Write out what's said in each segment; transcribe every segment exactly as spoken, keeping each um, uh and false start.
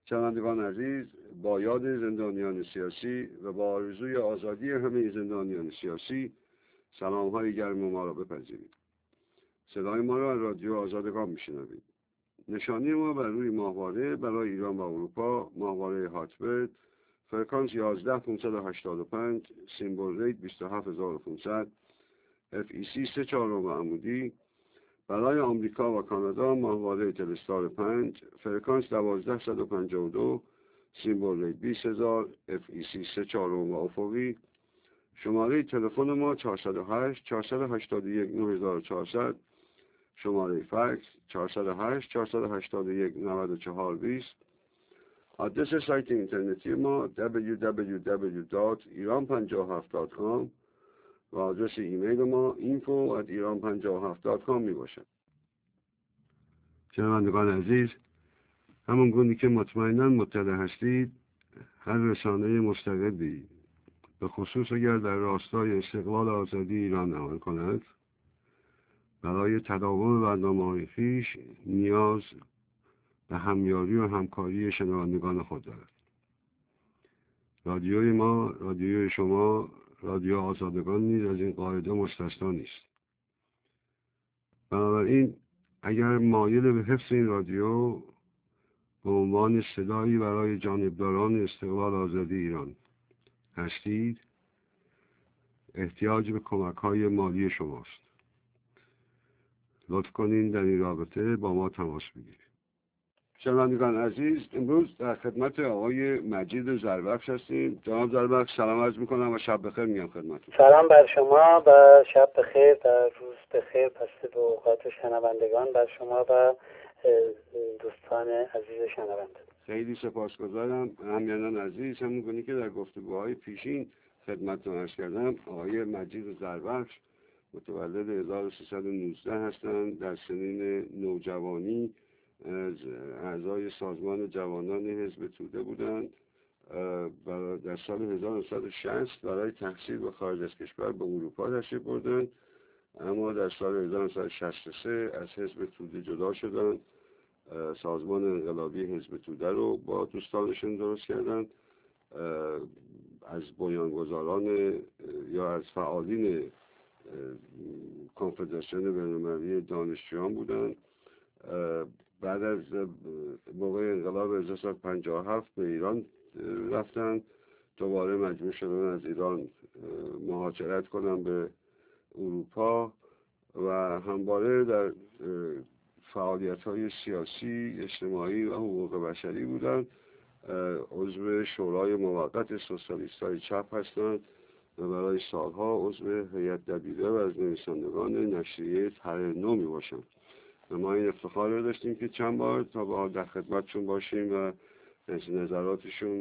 شنوندگان عزیز، با یاد زندانیان سیاسی و با آرزوی آزادی همه زندانیان سیاسی، سلام‌های گرم ما را بپذیرید. صدای ما را از رادیو آزادگان میشنوید. نشانی ما بر روی ماهواره برای ایران و اروپا، ماهواره هاتبرد، فرکانس یازده پانصد و هشتاد و پنج، سیمبل ریت بیست و هفت هزار و پانصد، اف ای سی سه چهارم و عمودی. برای آمریکا و کانادا ماهواره تلستار پنج، فرکانس دوازده صد و پنجاه و دو، سیمبل ریت بیست هزار، اف ای سی سه چهارم و افقی. شماره تلفن ما چهارصد و هشت چهارصد و هشتاد و یک نه هزار و چهارصد، شماره فکس چهارصد و هشت چهارصد و هشتاد و یک نود و چهار بیست. آدرس سایت اینترنتی ما دبلیو دبلیو دبلیو دات ایران پنجاه و هفت دات کام و آدرس ایمیل ما اینفو ات ایران پنجاه و هفت دات کام می باشد. شنوندگان عزیز، همون گونه که مطمئناً مطلع هستید، هر رسانه مستقلی به خصوص اگر در راستای استقلال آزادی ایران عمل کند، برای تداوم برنامه‌های خویش نیاز به همیاری و همکاری شنوندگان خود دارد. رادیوی ما، رادیوی شما، رادیو آزادگان نیز از این قاعده مستثنا نیست. بنابراین اگر مایل به حفظ این رادیو به عنوان صدایی برای جانبداران استقلال آزادی ایران هستید، احتیاج به کمک‌های مالی شماست. لطف کنین در این رابطه با ما تماس بگیرید. شنوندگان عزیز، امروز در خدمت آقای مجید زربخش هستیم. جناب زربخش، سلام عرض میکنم و شب بخیر میگم خدمتتون. سلام بر شما و شب بخیر و روز بخیر پس به اوقات شنوندگان بر شما و دوستان عزیز شنونده. خیلی سپاسگزارم. همینان عزیز، همون گونه که در گفتگوهای پیشین خدمتتون عرض کردم، آقای مجید زربخش متولد هزار و سیصد و نوزده هستند. در سنین نوجوانی از اعضای سازمان جوانان حزب توده بودند. در سال هزار و نهصد و شصت برای تحصیل به خارج از کشور به اروپا تشریف بردند، اما در سال هزار و نهصد و شصت و سه از حزب توده جدا شدند. سازمان انقلابی حزب توده رو با دوستانشون درست کردند. از بنیانگذاران یا از فعالین کنفدراسیون بین‌المللی دانشجویان بودند. بعد از موقع انقلاب هزار و سیصد و پنجاه و هفت به ایران رفتن، دوباره مجبور شدن از ایران مهاجرت کنن به اروپا و همواره در فعالیت‌های سیاسی، اجتماعی و حقوق بشری بودند. عضو شورای موقت سوسیالیست‌های چپ هستند و برای سالها عضو هیئت دبیره و از نویسندگان نشریه ترنم میباشند. و ما این افتخار رو داشتیم که چند بار تا با در خدمتشون باشیم و از نظراتشون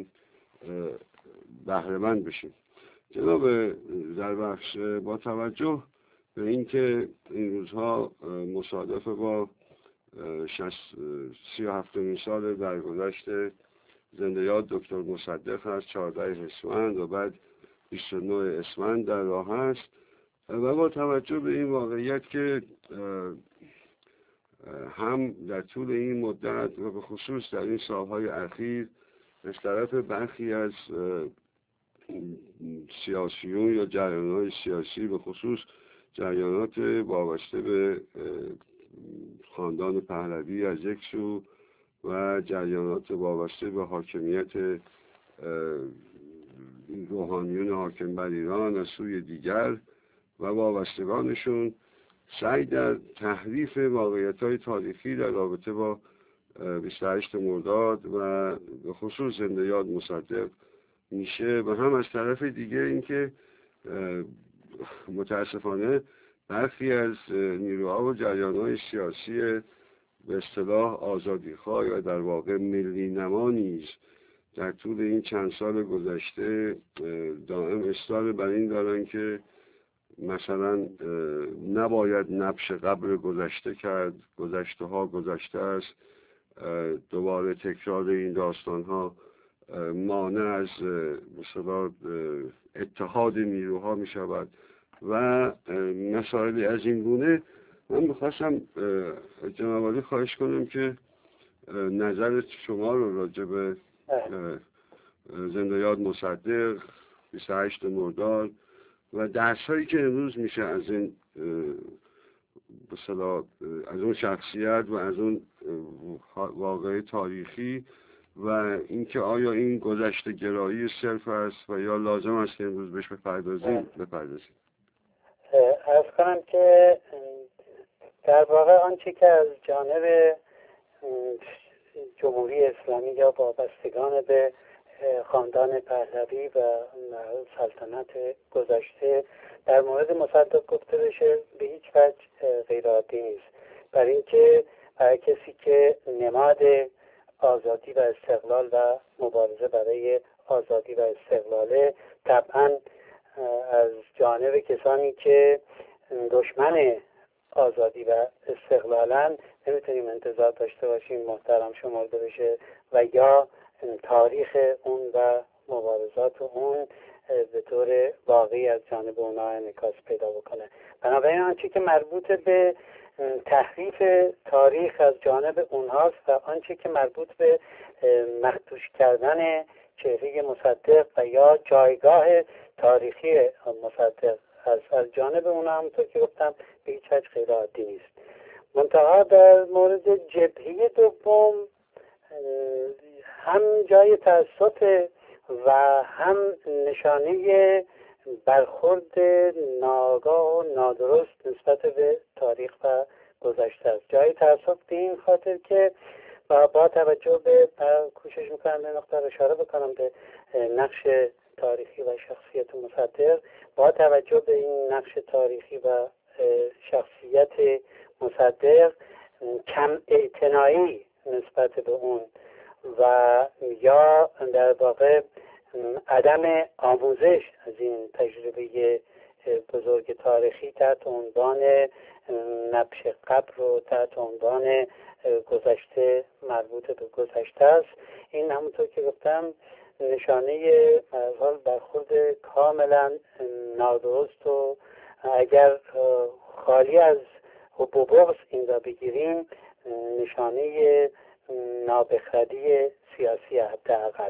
بهره‌مند بشیم. جناب زربخش، با توجه به اینکه این روزها مصادف با سی و هفتمین سال درگذشت زنده یاد دکتر مصدق هست، چهاردهم اسفند و بعد بیست و نهم اسفند در راه است و با توجه به این واقعیت که هم در طول این مدت و به خصوص در این سالهای اخیر از طرف برخی از سیاسیون یا جریانات سیاسی، به خصوص جریانات وابسته به خاندان پهلوی از یک سو و جریانات وابسته به حاکمیت روحانیون حاکم بر ایران از سوی دیگر و وابستگانشون، سعی در تحریف واقعیت‌های تاریخی در رابطه با بیست و هشتم مرداد و به خصوص زنده یاد مصدق میشه و هم از طرف دیگه اینکه متاسفانه برخی از نیروها و جریان‌های سیاسی به اصطلاح آزادیخواه یا در واقع ملی نما نیز در طول این چند سال گذشته دائم اصرار بر این دارن که مثلا نباید نبش قبر گذشته کرد، گذشته ها گذشته است، دوباره تکرار این داستان ها مانع از مثلا اتحاد نیروها می شود و مسائلی از این گونه. من میخواستم جناب عالی خواهش کنم که نظر شما رو راجع به زنده یاد مصدق بیست و هشتم مرداد و درس هایی که امروز میشه از این به اصطلاح از اون شخصیت و از اون واقعه تاریخی و اینکه آیا این گذشته گرایی صرف است و یا لازم است که امروز بهش بپردازیم بپردازیم. عرض کنم که در واقع آنچه که از جانب جمهوری اسلامی یا وابستگان به خاندان پهلوی و سلطنت گذشته در مورد مصدق گفته بشه به هیچ وجه غیر عادی نیست، برای اینکه برای کسی که نماد آزادی و استقلال و مبارزه برای آزادی و استقلاله، طبعا از جانب کسانی که دشمن آزادی و استقلالن نمیتونیم انتظار داشته باشیم محترم شمرده بشه و یا تاریخ اون و مبارزات اون به طور واقعی از جانب اونها انعکاس پیدا بکنه. بنابراین آنچه که مربوط به تحریف تاریخ از جانب اونهاست و آنچه که مربوط به مخدوش کردن چهره مصدق و یا جایگاه تاریخی مصدق از از جانب اونها همونطور که گفتم به هیچ وجه غیر عادی نیست. منتها در مورد جبهه دوم هم جای تأسف و هم نشانه برخورد ناگاه و نادرست نسبت به تاریخ و گذشته است. جای تأسف به این خاطر که با, با توجه به کوشش میکنم به نقطه اشاره بکنم به نقش تاریخی و شخصیت مصدق، با توجه به این نقش تاریخی و شخصیت مصدق کم اعتنایی نسبت به اون و یا در واقع عدم آموزش از این تجربه بزرگ تاریخی تحت عنوان نبش قبر و تحت عنوان گذشته مربوط به گذشته است. این همونطور که گفتم نشانه حال برخورد کاملا نادرست و اگر خالی از حب و بغض این را بگیریم نشانه نابخردی سیاسی حداقل.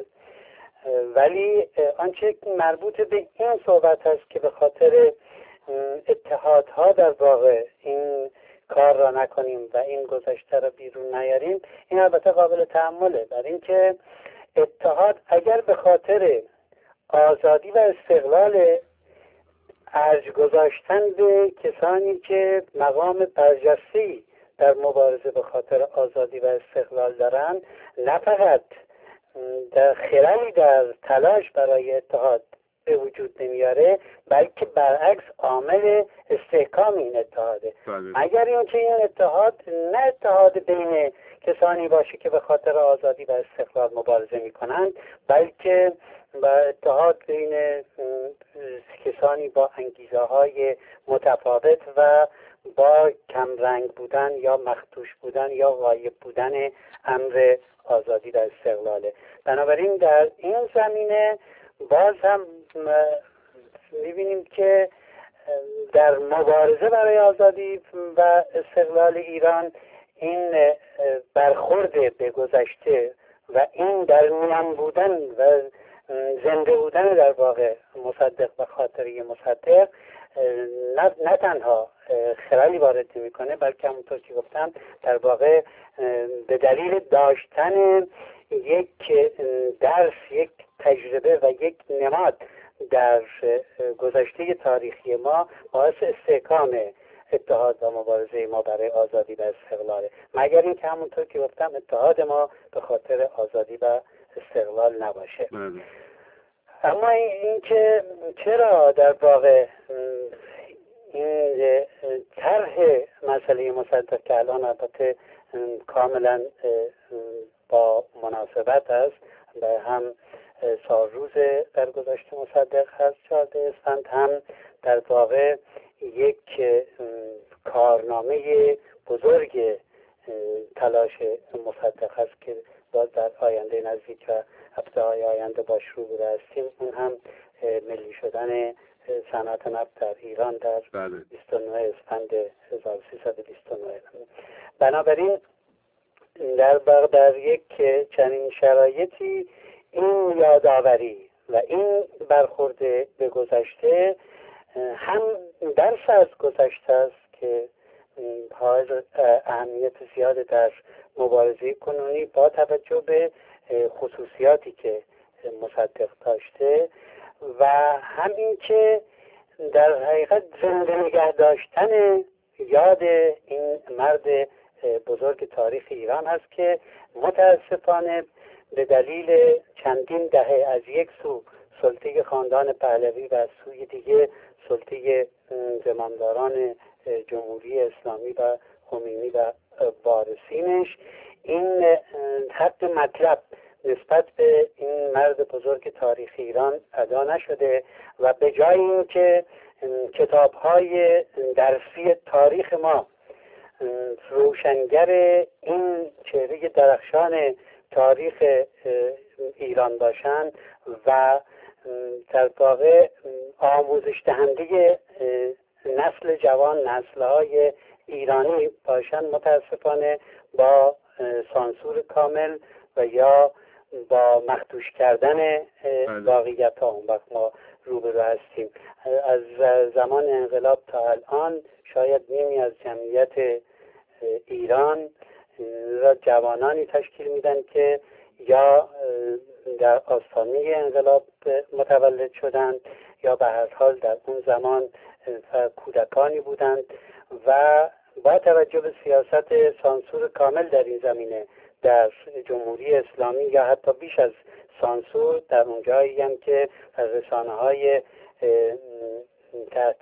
ولی آنچه مربوط به این صحبت است که به خاطر اتحادها در واقع این کار را نکنیم و این گذشته را بیرون نیاریم، این البته قابل تأمله، برای اینکه اتحاد اگر به خاطر آزادی و استقلال ارج گذاشتن به کسانی که مقام برجسته‌ای در مبارزه به خاطر آزادی و استقلال دارند، نه فقط در خللی در تلاش برای اتحاد به وجود نمیاره، بلکه برعکس عامل استحکام این اتحاده. مگر اینکه این اتحاد نه اتحاد بین کسانی باشه که به خاطر آزادی و استقلال مبارزه میکنند، بلکه با اتحاد بین کسانی با انگیزه های متفاوت و با کمرنگ بودن یا مخدوش بودن یا غایب بودن امر آزادی و استقلاله. بنابراین در این زمینه باز هم میبینیم که در مبارزه برای آزادی و استقلال ایران این برخورد به گذشته و این در میان بودن و زنده بودن در واقع مصدق و خاطره مصدق نه, نه تنها خلالی وارد میکنه، بلکه همونطور که گفتم در واقع به دلیل داشتن یک درس، یک تجربه و یک نماد در گذشته تاریخی ما باعث استحکام اتحاد و مبارزه ما برای آزادی و استقلاله، مگر اینکه همونطور که گفتم اتحاد ما به خاطر آزادی و استقلال نباشه. اما این که چرا در واقع این طرح مسئله مصدق که الان البته کاملا با مناسبت است و هم سالروز در گذشته مصدق هست چهارده اسفند، هم در واقع یک کارنامه بزرگ تلاش مصدق هست که باز در آینده نزدیک و هفته های آینده باش روبرو هستیم، اون هم ملی شدن صنعت نفت در ایران در بیست و نه اسفند هزار و سیصد و بیست و نه. بنابراین در واقع در یک چنین شرایطی این یادآوری و این برخورد به گذشته هم درس از گذشته است که حائز اهمیت زیاد در مبارزه کنونی با توجه به خصوصیاتی که مصدق داشته و همین که در حقیقت زنده نگه داشتن یاد این مرد بزرگ تاریخ ایران هست که متاسفانه به دلیل چندین دهه از یک سو سلطه خاندان پهلوی و از سوی دیگه سلطه زمامداران جمهوری اسلامی و خمینی و وارثینش این حق مطلب نسبت به این مرد بزرگ تاریخ ایران ادا نشده و به جای اینکه کتاب‌های درسی تاریخ ما روشنگر این چهره درخشان تاریخ ایران باشند و در واقع آموزش دهنده نسل جوان، نسل‌های ایرانی باشند، متاسفانه با سانسور کامل و یا با مخدوش کردن واقعیت ها اون وقت ما روبرو هستیم. از زمان انقلاب تا الان شاید نیمی از جمعیت ایران را جوانانی تشکیل میدن که یا در آستانه انقلاب متولد شدند یا به هر حال در اون زمان کودکانی بودند و با توجه به سیاست سانسور کامل در این زمینه در جمهوری اسلامی یا حتی بیش از سانسور در اونجایی هم که رسانه های تحت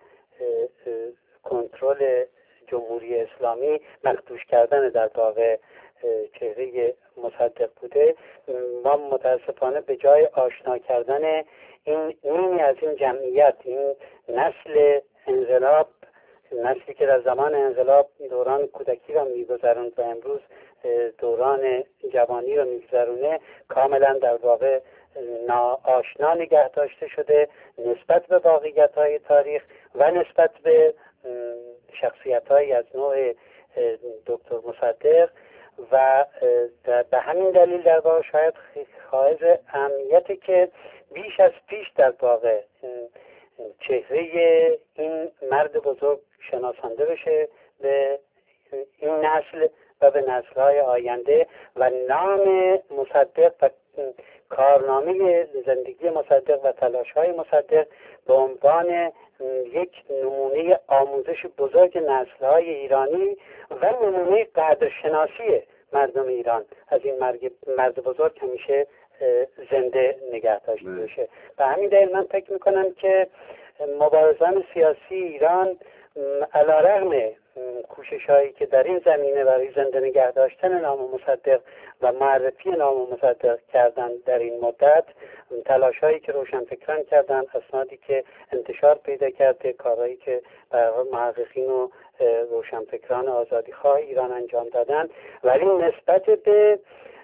کنترل جمهوری اسلامی مخدوش کردن در واقع چهره مصدق بوده، ما متاسفانه به جای آشنا کردن این نیمی از این جمعیت، این نسل انقلاب، نسلی که در زمان انقلاب دوران کودکی را می‌گذراند و امروز دوران جوانی را می‌گذرونه، کاملا در واقع ناآشنا نگه داشته شده نسبت به واقعیت‌های تاریخ و نسبت به شخصیت‌هایی از نوع دکتر مصدق و به همین دلیل در واقع شاید حائز اهمیتی که بیش از پیش در واقع چهره این مرد بزرگ شناسانده بشه به این نسل و به نسل‌های آینده و نام مصدق و کارنامه زندگی مصدق و تلاش‌های مصدق به عنوان یک نمونه آموزش بزرگ نسل‌های ایرانی و نمونه قدرشناسی مردم ایران از این مرد بزرگ همیشه زنده نگه داشته بشه. به همین دلیل من فکر میکنم که مبارزان سیاسی ایران علیرغم کوشش هایی که در این زمینه برای زنده نگه داشتن نام مصدق و معرفی نام مصدق کردن در این مدت، تلاش هایی که روشنفکران کردن، اسنادی که انتشار پیدا کرده، کارهایی که برای محققین و روشنفکران آزادیخواه ایران انجام دادن، ولی نسبت به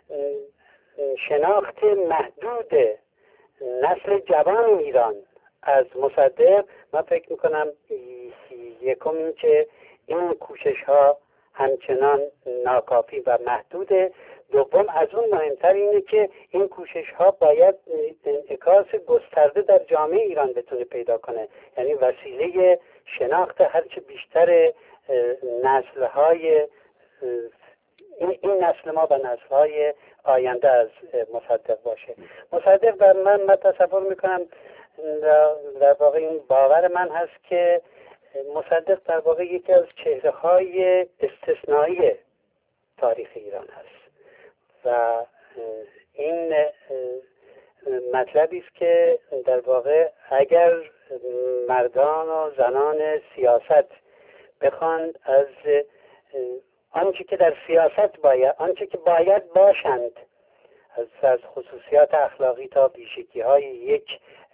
شناخت محدود نسل جوان ایران از مصدق، من فکر میکنم یکم این که این کوشش ها همچنان ناکافی و محدوده. دوم از اون مهمتر اینه که این کوشش ها باید انعکاس گسترده در جامعه ایران بتونه پیدا کنه، یعنی وسیله شناخت هرچه بیشتر نسل های این نسل ما و نسل های آینده از مصدق باشه. مصدق در من من تصور میکنم در واقع این باور من هست که مصدق در واقع یکی از چهره های استثنایی تاریخ ایران هست و این مطلبی است که در واقع اگر مردان و زنان سیاست بخواند از آنچه که در سیاست باید آنچه که باید باشند از از خصوصیات اخلاقی تا ویژگی های یک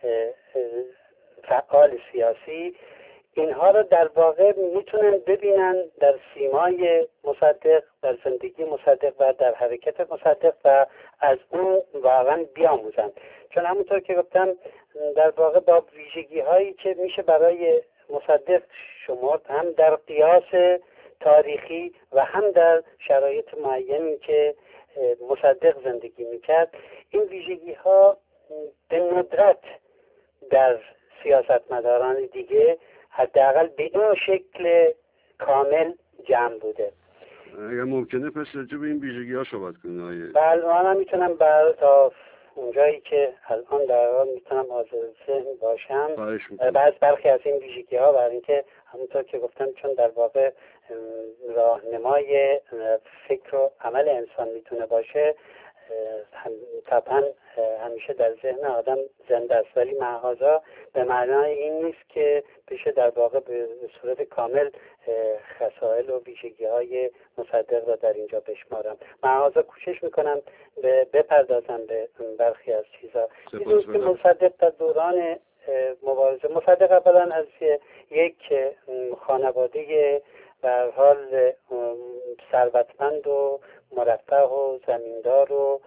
فعال سیاسی، اینها رو در واقع میتونن ببینن در سیمای مصدق، در زندگی مصدق و در حرکت مصدق و از اون واقعا بیاموزن. چون همونطور که گفتم در واقع با ویژگی هایی که میشه برای مصدق شمرد، هم در قیاس تاریخی و هم در شرایط معینی که مصدق زندگی میکرد، این ویژگی ها به ندرت در سیاستمداران دیگه حداقل به این شکل کامل جمع بوده. اگر ممکنه پس راجع به این ویژگی ها صحبت کنید آیه. بله، من میتونم بر تا اونجایی که الان در حال میتونم حاضر ذهن باشم بعض برخی از این ویژگی ها، برای اینکه همونطور که گفتم چون در واقع راهنمای فکر و عمل انسان میتونه باشه، طبعا همیشه در ذهن آدم زنده است، ولی معاذا به معنای این نیست که بشه در واقع به صورت کامل خصائل و ویژگی های مصدق را در اینجا بشمارم. معاذا کوشش میکنم بپردازم به برخی از چیزا. دیدیم که مصدق در دوران مبارزه، مصدق اولا از یک خانواده به هر حال ثروتمند و مرفه و زمیندار و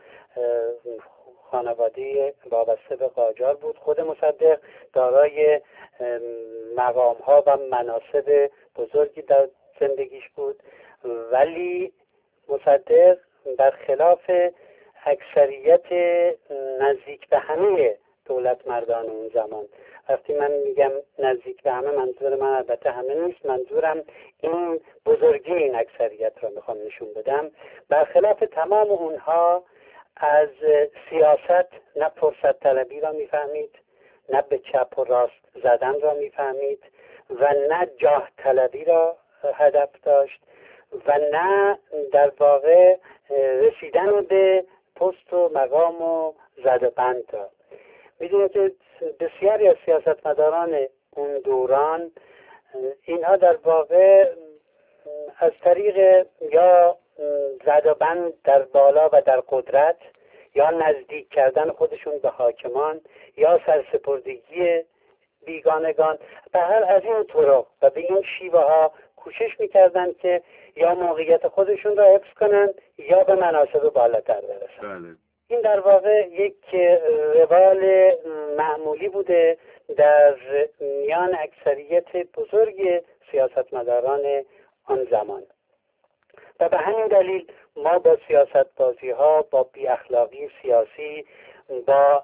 خانواده وابسته به قاجار بود. خود مصدق دارای مقام ها و مناصب بزرگی در زندگیش بود، ولی مصدق برخلاف اکثریت نزدیک به همه دولت مردان اون زمان، وقتی من میگم نزدیک به همه، منظور من البته همه نیست، منظورم این بزرگی این اکثریت را میخوام نشون بدم، برخلاف تمام اونها از سیاست نه فرصت طلبی را میفهمید، نه به چپ و راست زدن را میفهمید و نه جاه طلبی را هدف داشت و نه در واقع رسیدن به پست و مقام و زد و بند را. میدونید که بسیاری از سیاستمداران اون دوران اینها در واقع از طریق یا زد و بند در بالا و در قدرت یا نزدیک کردن خودشون به حاکمان یا سرسپردگی بیگانگان، به هر از این طرق و به این شیوه ها کوشش میکردن که یا موقعیت خودشون را حفظ کنن یا به مناصب بالاتر برسن. بله. این در واقع یک روال معمولی بوده در میان اکثریت بزرگ سیاستمداران آن زمان و به همین دلیل ما با سیاست بازی ها، با بی اخلاقی سیاسی، با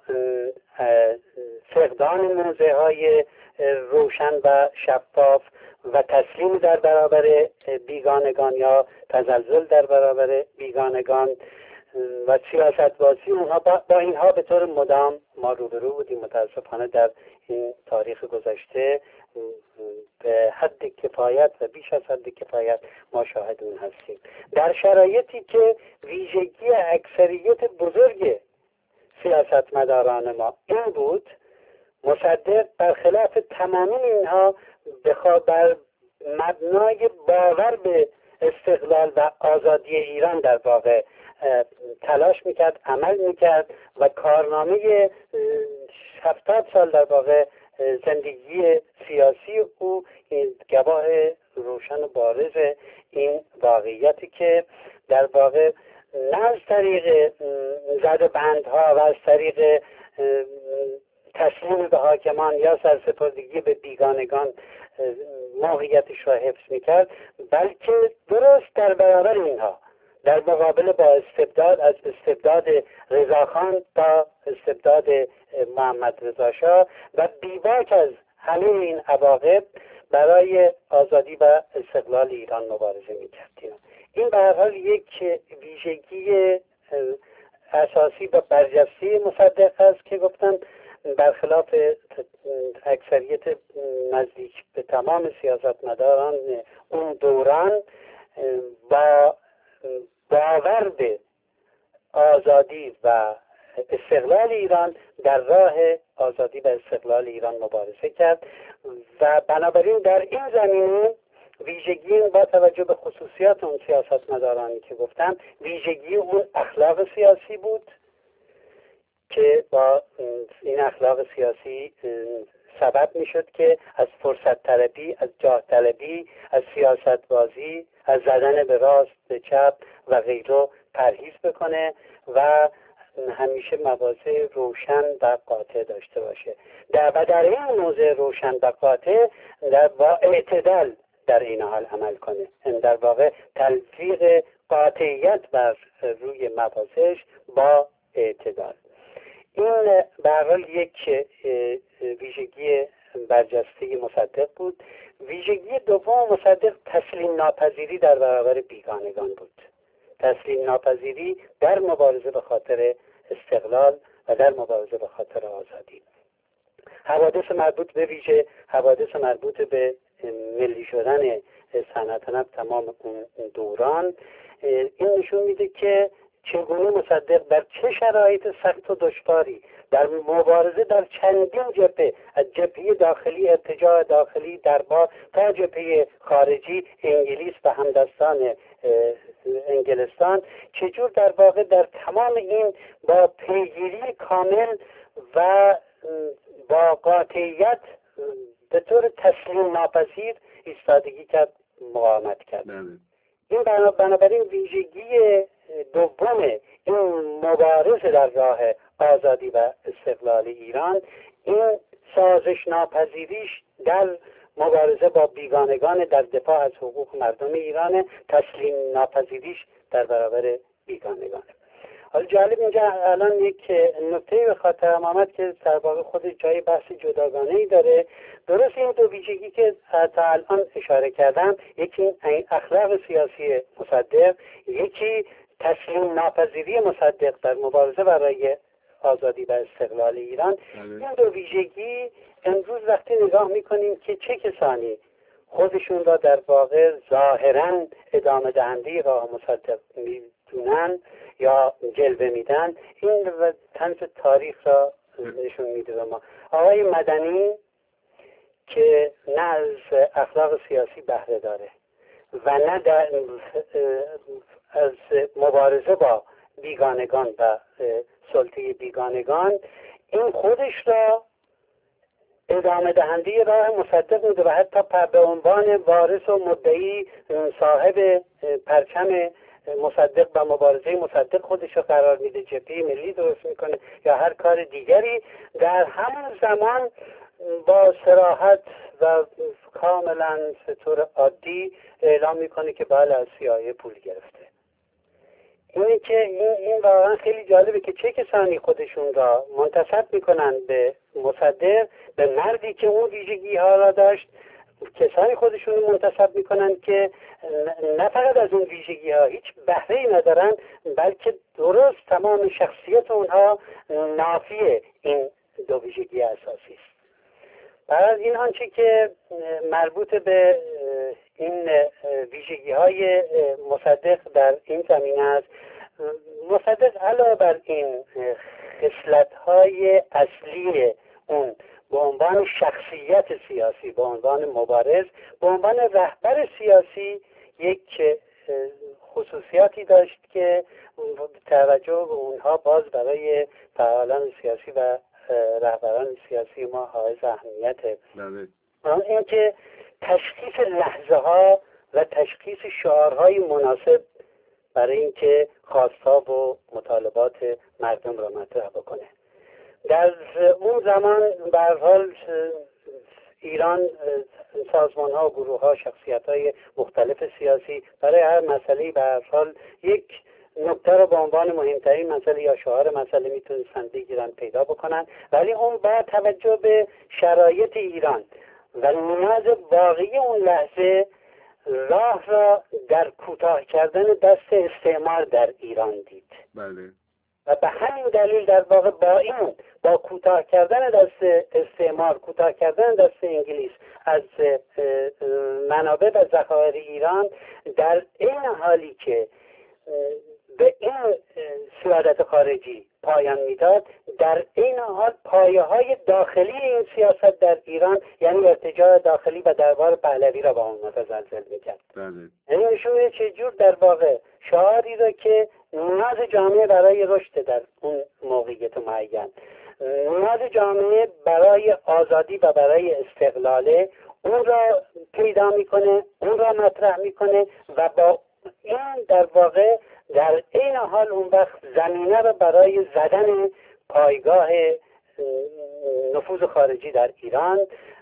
فقدان موضع های روشن و شفاف و تسلیم در برابر بیگانگان یا تزلزل در برابر بیگانگان و سیاست بازی اونها با, با اینها به طور مدام ما روبرو بودیم. متاسفانه در این تاریخ گذشته به حد کفایت و بیش از حد کفایت ما شاهد اون هستیم، در شرایطی که ویژگی اکثریت بزرگ سیاستمداران ما این بود. مصدق برخلاف تمامی اینها بر مبنای باور به استقلال و آزادی ایران در واقع تلاش میکرد، عمل میکرد و کارنامه هفتاد سال در واقع زندگی سیاسی او گواه روشن و بارز این واقعیتی که در واقع نه از طریق زد بندها و از طریق تسلیم به حاکمان یا سرسپردگی به بیگانگان موقعیتش را حفظ میکرد، بلکه درست در برابر اینها در مقابل با استبداد، از استبداد رضاخان تا استبداد محمد رضا شاه و بیباک از همه این عواقب برای آزادی و استقلال ایران مبارزه میکرد. این به هر حال یک ویژگی اساسی و برجسته مصدق است که گفتم برخلاف اکثریت نزدیک به تمام سیاستمداران اون دوران با باور به آزادی و استقلال ایران در راه آزادی و استقلال ایران مبارزه کرد و بنابراین در این زمینه ویژگی با توجه به خصوصیات اون سیاستمدارانی که گفتم، ویژگی اون اخلاق سیاسی بود که با این اخلاق سیاسی سبب می شد که از فرصت طلبی، از جاه طلبی، از سیاست بازی، از زدن به راست، به چپ و غیره پرهیز بکنه و همیشه مواضع روشن و قاطع داشته باشه. در و در این موضع روشن و قاطع در با اعتدال در این حال عمل کنه. این در واقع تلفیق قاطعیت بر روی مباحثش با اعتدال. این به هر حال یک ویژگی برجسته مصدق بود. ویژگی دوم مصدق تسلیم ناپذیری در برابر بیگانگان بود. تسلیم ناپذیری در مبارزه به خاطر استقلال و در مبارزه به خاطر آزادی. حوادث مربوط به ویژه حوادث مربوط به ملی شدن صنعت نفت تمام اون دوران این نشون میده که چگونه مصدق در چه شرایط سخت و دشواری در مبارزه در چندین جبهه، از جبهه داخلی ارتجاع داخلی دربار تا جبهه خارجی انگلیس و همدستان انگلستان، چجور در واقع در تمام این با پیگیری کامل و با قاطعیت به طور تسلیم ناپذیر ایستادگی کرد، مقاومت کرد. این بنابراین ویژگی دوم این مبارزه در راه آزادی و استقلال ایران، این سازش ناپذیریش در مبارزه با بیگانگان در دفاع از حقوق مردم ایران، تسلیم ناپذیریش در برابر بیگانگان. حالا جالب اینجا الان یک نکته به خاطرم آمد که در واقع خودش جای بحث جداگانه‌ای داره. درست این دو ویژگی که تا الان اشاره کردم، یکی اخلاق سیاسی مصدق، یکی تسلیم ناپذیری مصدق در مبارزه برای آزادی و استقلال ایران. این دو ویژگی امروز وقتی نگاه میکنیم که چه کسانی خودشون را در واقع ظاهراً ادامه دهنده راه مصدق میدونن یا جلوه میدن، این طنز تاریخ را نشون میده به ما. آقای مدنی که نه از اخلاق سیاسی بهره داره و نه در از مبارزه با بیگانگان و سلطه بیگانگان، این خودش را ادامه دهنده راه مصدق میده و حتی به عنوان وارث و مدعی صاحب پرچم مصدق و مبارزه مصدق خودش رو قرار میده، جبهه ملی درست میکنه یا هر کار دیگری. در همون زمان با صراحت و کاملا به طور عادی اعلام میکنه که بله از سیاهی پول گرفته. اینه که این این واقعا خیلی جالبه که چه کسانی خودشون را منتسب میکنن به مصدق، به مردی که اون ویژگی ها را داشت، کسانی خودشون منتسب میکنن که نه فقط از اون ویژگی ها هیچ بهره ای ندارن، بلکه درست تمام شخصیت اونها نافی این دو ویژگی اساسی است. بعد این آنچه که مربوط به این ویژگی های مصدق در این زمینه است، مصدق علاوه بر این خصلت های اصلی اون به عنوان شخصیت سیاسی، به عنوان مبارز، به عنوان رهبر سیاسی، یک خصوصیاتی داشت که توجه به اونها باز برای فعالان سیاسی و رهبران سیاسی ما حائز اهمیته. اون اینکه تشخیص لحظه ها و تشخیص شعارهای مناسب برای اینکه خواستها و مطالبات مردم را مطرح بکنه. در اون زمان به هر حال ایران سازمان ها و گروه ها، شخصیت های مختلف سیاسی برای هر مسئله به هر حال یک نکته رو به عنوان مهمترین مسئله یا شعار مسئله میتونستن بگیرن، پیدا بکنن، ولی اون با توجه به شرایط ایران و نیاز واقعی اون لحظه راه را در کوتاه کردن دست استعمار در ایران دید. بله. و به همین دلیل در واقع با این با کوتاه کردن دست استعمار، کوتاه کردن دست انگلیس از منابع و ذخایر ایران، در این حالی که به این سیاست خارجی پایان میداد، در این حال پایه های داخلی این سیاست در ایران، یعنی ارتجاع داخلی و دربار پهلوی را با اون متزلزل میکرد. یعنی نشون چه جور در واقع شعاری را که نیاز جامعه برای رشد در اون موقعیت معین، نیاز جامعه برای آزادی و برای استقلاله، اون را پیدا میکنه، اون را مطرح میکنه و با این در واقع در این حال اون وقت زمینه را برای زدن پایگاه نفوذ خارجی در ایران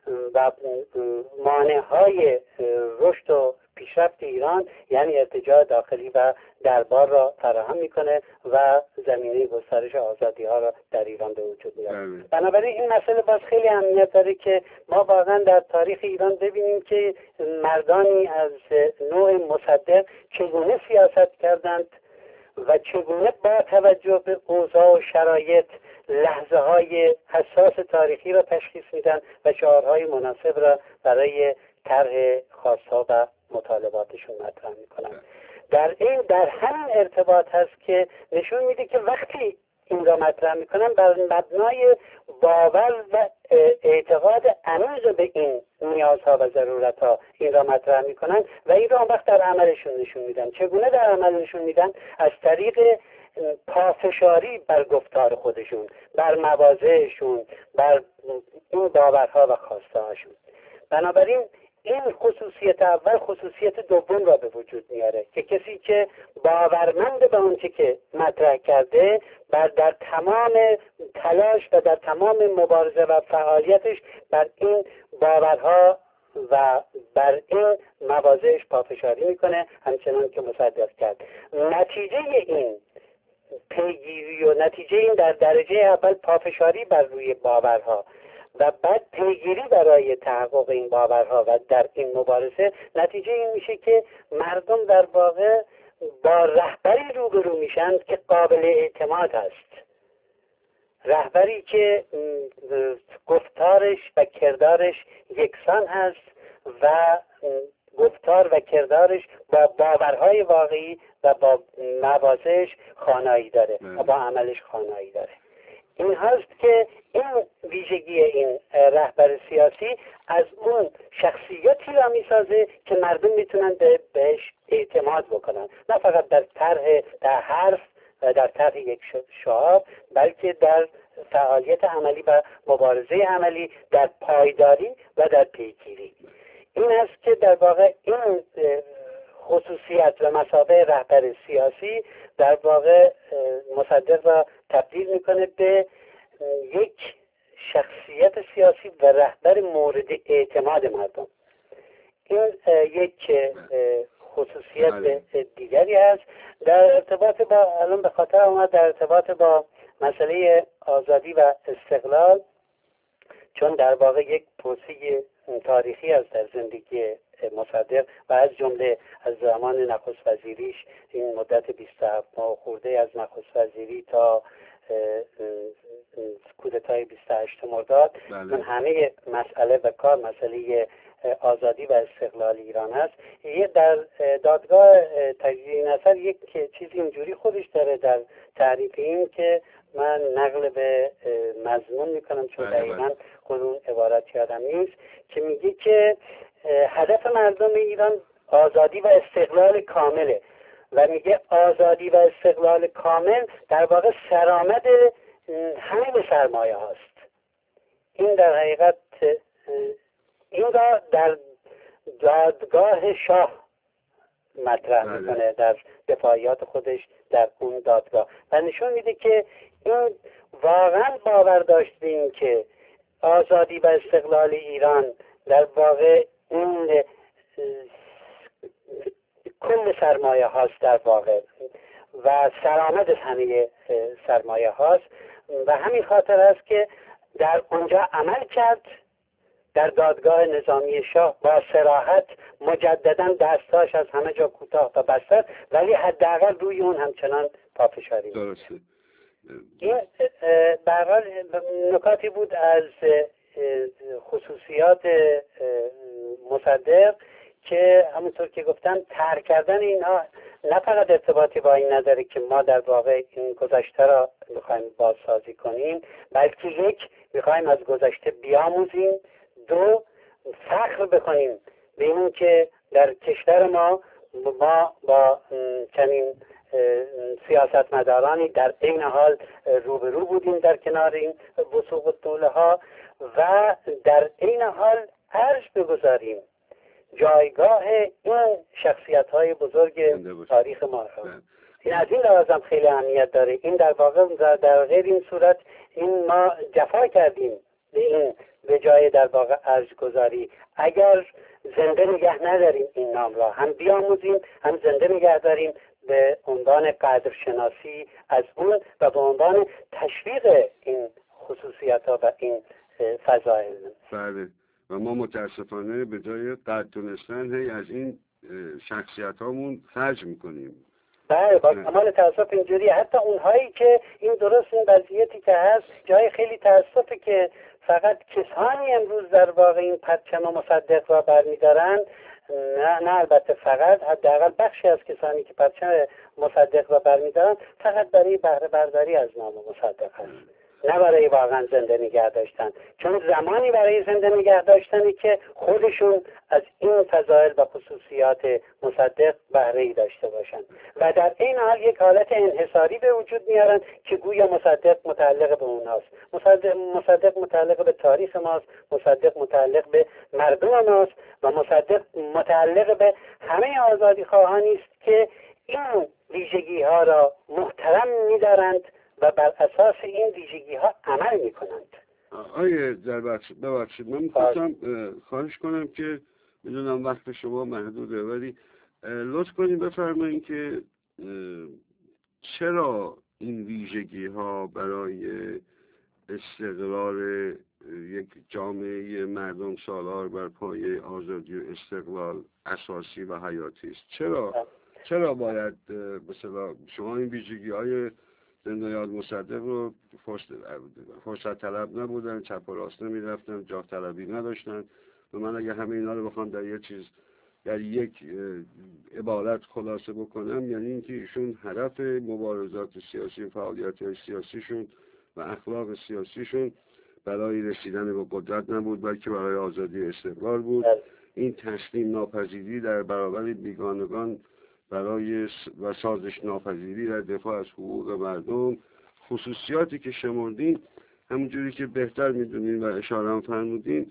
و مانع‌های رشد و پیشرفت ایران یعنی ارتجاع داخلی و دربار را فراهم میکنه و زمینه گسترش آزادی ها را در ایران به وجود میاره. بنابراین این مسئله باز خیلی اهمیت داره که ما واقعا در تاریخ ایران ببینیم که مردانی از نوع مصدق چگونه سیاست کردند و چگونه با توجه به اوضاع و شرایط لحظه های حساس تاریخی را تشخیص میدن و شعارهای مناسب را برای طرح خواستها و مطالباتشون مطرح میکنن. در این در همین ارتباط هست که نشون میده که وقتی این را مطرح میکنن بر مبنای باور و اعتقاد عمیق به این نیازها و ضرورتها این را مطرح میکنن و این را اون وقت در عملشون نشون میدن. چگونه در عمل نشون میدن؟ از طریق پافشاری بر گفتار خودشون، بر مواضعشون، بر این باورها و خواسته هاشون. بنابراین این خصوصیت اول خصوصیت دوم را به وجود میاره که کسی که باورمند به اونچه که مطرح کرده بر در تمام تلاش و در تمام مبارزه و فعالیتش بر این باورها و بر این مواضعش پافشاری میکنه، همچنان که مصدق کرد. نتیجه این پیگیری و نتیجه این در درجه اول پافشاری بر روی باورها و بعد پیگیری برای تحقق این باورها و در این مبارزه، نتیجه این میشه که مردم در واقع با رهبری روبرو میشن که قابل اعتماد است، رهبری که گفتارش و کردارش یکسان هست و گفتار و کردارش با باورهای واقعی و با مواضعش خانایی داره و با عملش خانایی داره. این هست که این ویژگی این رهبر سیاسی از اون شخصیتی را میسازه که مردم میتونن بهش اعتماد بکنن، نه فقط در طرح در حرف و در طرح یک شعار، بلکه در فعالیت عملی و مبارزه عملی، در پایداری و در پیگیری. این است که در واقع این خصوصیت و مثابه رهبر سیاسی در واقع مصدق را تبدیل میکنه به یک شخصیت سیاسی و رهبر مورد اعتماد مردم. این یک خصوصیت دیگری است. در ارتباط با الان به خاطر اومد در ارتباط با مسئله آزادی و استقلال، چون در واقع یک پروسه تاریخی است در زندگی مصدق و از جمله از زمان نخست وزیریش، این مدت بیست و هفت ماه خورده از نخست وزیری تا کودتای بیست و هشت مرداد، من همه مسئله و کار مسئله آزادی و استقلال ایران است. یه در دادگاه تجدید نظر یک چیزی اینجوری خودش داره در تعریف این که من نقل به مضمون میکنم چون دقیقا خود اون عبارت یادم نیست، که میگه که هدف مردم ایران آزادی و استقلال کامله و میگه آزادی و استقلال کامل در واقع سرآمد همه سرمایه هاست. این در حقیقت این را در دادگاه شاه مطرح میکنه در دفاعیات خودش در اون دادگاه و نشون میده که این واقعا باور داشت به این که آزادی و استقلال ایران در واقع این کل سرمایه هاست در واقع و سرآمد همه سرمایه هاست و همین خاطر است که در اونجا عمل کرد. در دادگاه نظامی شاه با صراحت مجددا دستاش از همه جا کوتاه و بسته، ولی حداقل روی اون همچنان پافشاری درسته. این به هر حال نکاتی بود از خصوصیات مصدق که همونطور که گفتم طرح کردن اینها نه فقط ارتباطی با این نداره که ما در واقع این گذشته را میخوایم بازسازی کنیم، بلکه یک میخوایم از گذشته بیاموزیم، دو فخر بکنیم به این که در کشور ما ما با چنین سیاستمدارانی در عین حال روبرو بودیم در کنار این وثوق الدوله ها و در عین حال ارج بگذاریم جایگاه این شخصیت های بزرگ تاریخ ما را. این از این لحاظم خیلی اهمیت داره. این در واقع در غیر این صورت این ما جفا کردیم به این به جای در واقع ارزگذاری اگر زنده نگه نداریم این نام را، هم بیاموزیم هم زنده نگه داریم به عنوان قدرشناسی از اون و به عنوان تشویق این خصوصیت ها و این فضایل. بله، و ما متاسفانه به جای قدر دونستن هی از این شخصیت هامون خرج میکنیم. بله، با کمال تاسف اینجوریه. حتی اونهایی که این درست این وضعیتی که هست جای خیلی تاسفه که فقط کسانی امروز در واقع این پرچم مصدق را برمیدارن، نه نه البته فقط، حداقل بخشی از کسانی که پرچم مصدق را برمیدارن فقط برای بهره برداری از نام مصدق هست، نه برای واقعا زنده نگه داشتن. چون زمانی برای زنده نگه داشتنی که خودشون از این فضایل و خصوصیات مصدق بهره‌ای داشته باشن و در این حال یک حالت انحصاری به وجود میارن که گویا مصدق متعلق به اوناست، مصدق مصدق متعلق به تاریخ ماست، مصدق متعلق به مردم ماست و مصدق متعلق به همه آزادی خواهانی است که این ویژگی ها را محترم می‌دارند و بر اساس این ویژگی ها عمل می کنند. آیه در بخشید ببخشید من میخواستم خواهش کنم که میدونم وقت شما محدوده، ولی لطف کنیم بفرمایید که چرا این ویژگی ها برای استقرار یک جامعه مردم سالار بر پایه آزادی و استقلال اساسی و حیاتی است؟ چرا چرا باید مثلا شما این ویژگی های زنده یاد مصدق رو فرصت طلب نبودن، چپ و راست نمی رفتن، جاه طلبی نداشتن و من اگه همه اینا رو بخوام در یک چیز در یک عبارت خلاصه بکنم، یعنی اینکه ایشون هدف مبارزات سیاسی و فعالیت سیاسیشون و اخلاق سیاسیشون برای رسیدن به قدرت نبود، بلکه برای آزادی استقلال بود. این تسلیم ناپذیری در برابر بیگانگان برای و سازش ناپذیری در دفاع از حقوق مردم، خصوصیاتی که شمردین همونجوری که بهتر میدونین و اشاره هم فرمودین،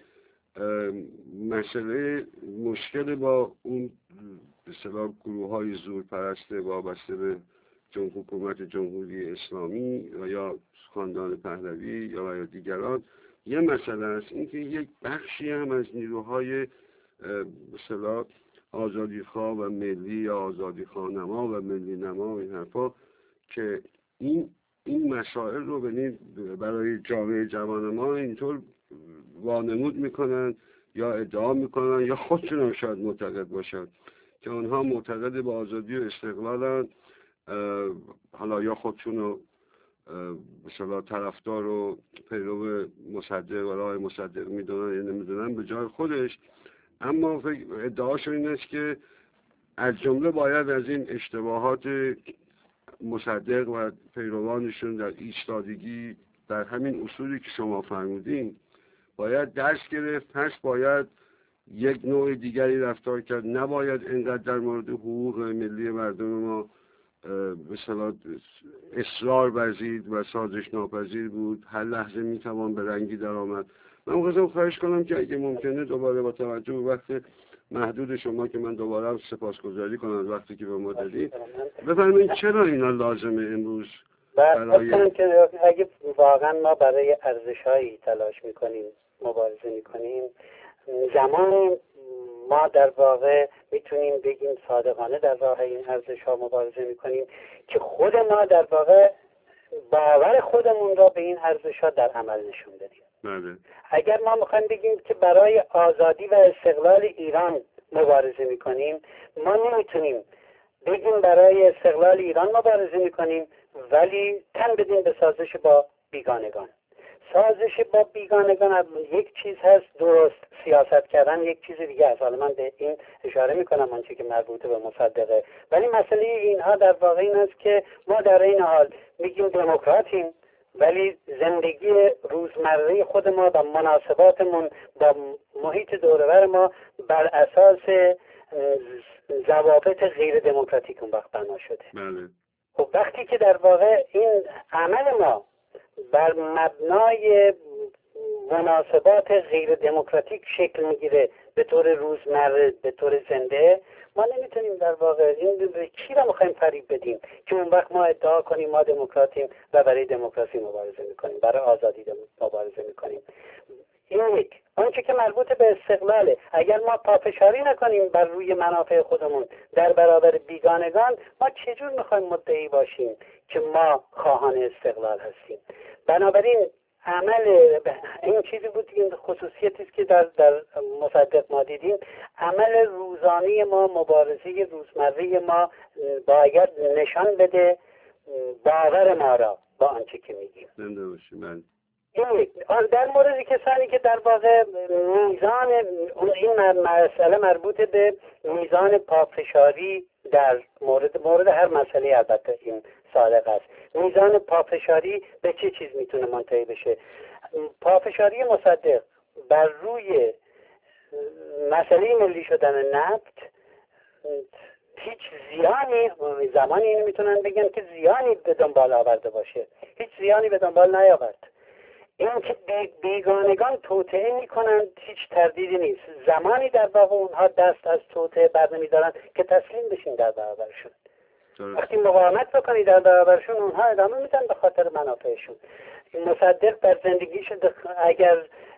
مسئله مشکل با اون به اصطلاح گروه‌های زورپرست وابسته به جمهور حکومت جمهوری اسلامی و یا خاندان پهلوی یا یا دیگران یه مسئله است، اینکه یک بخشی هم از نیروهای به اصطلاح آزادیخواه و ملی یا آزادیخواه نما و ملی نما و این حرفا که این این مسائل رو برای جامعه جوان ما اینطور وانمود میکنن یا ادعا میکنن یا خودشون هم شاید معتقد باشن که آنها معتقد به آزادی و استقلالن، حالا یا خودشون رو مثلا طرفدار و پیرو مصدق و راه مصدق میدونن یا نمیدونن به جای خودش، اما ادعاشون این است که از جمله باید از این اشتباهات مصدق و پیروانشون در ایستادگی در همین اصولی که شما فرمودین باید درس گرفت، پس باید یک نوع دیگری رفتار کرد، نباید اینقدر در مورد حقوق ملی مردم ما مثلا اصرار ورزید و سازش ناپذیر بود، هر لحظه میتوان به رنگی در آمد. من خواستم خواهش کنم که اگه ممکنه دوباره با توجه به وقت محدود شما که من دوباره سپاسگزاری کنم وقتی که به ما دادید بفرمایید چرا اینا لازمه امروز برای که اگه واقعا ما برای ارزش‌هایی تلاش میکنیم مبارزه میکنیم، زمانی ما در واقع میتونیم بگیم صادقانه در راه این ارزش‌ها مبارزه میکنیم که خود ما در واقع باور خودمون را به این ارزش‌ها در عمل نشون بدیم. بله. اگر ما میخوایم بگیم که برای آزادی و استقلال ایران مبارزه میکنیم، ما نمیتونیم بگیم برای استقلال ایران مبارزه میکنیم ولی تن بدیم به سازش با بیگانگان. سازش با بیگانگان یک چیز هست، درست سیاست کردن یک چیز دیگه است. حالا من به این اشاره میکنم آنچه که مربوط به مصدقه، ولی مسئله اینها در واقع این است که ما در این حال میگیم دموکراتیم ولی زندگی روزمره خود ما و مناسباتمون با محیط دور و بر ما بر اساس ضوابط غیر دموکراتیک اون وقت بنا شده. بله. خب وقتی که در واقع این عمل ما بر مبنای مناسبات غیر دموکراتیک شکل میگیره به طور روزمره به طور زنده، ما نمیتونیم در واقع این کی را میخوایم فریب بدیم که اون وقت ما ادعا کنیم ما دموکراتیم و برای دموکراسی مبارزه میکنیم، برای آزادی مبارزه میکنیم. این یک. آنچه که مربوط به استقلاله، اگر ما پافشاری نکنیم بر روی منافع خودمون در برابر بیگانگان، ما چجور میخوایم مدعی باشیم که ما خواهان استقلال هستیم؟ بنابراین عمل این چیزی بود، این خصوصیتی است که در در مصدق ما دیدیم. عمل روزانه ما، مبارزه روزمره ما باید نشان بده باور ما را با آنچه که میگیم. زنده باشی. من این در مورد کسانی که در واقع میزان این مسئله مربوط به میزان پافشاری در مورد مورد هر مسئله، البته این صادق است، میزان پافشاری به چه چیز میتونه منتهی بشه؟ پافشاری مصدق بر روی مسئله ملی شدن نفت هیچ زیانی، زمانی اینو میتونن بگن که زیانی به دنبال آورده باشه، هیچ زیانی به دنبال نیاورد. این که بیگانگان توطئه میکنند هیچ تردیدی نیست. زمانی در واقع اونها دست از توطئه بر نمیدارن که تسلیم بشین در برابرشون. وقتی مقاومت بکنی در برابرشون، اونها ادامه میدن به خاطر منافعشون. مصدق در زندگیش اگر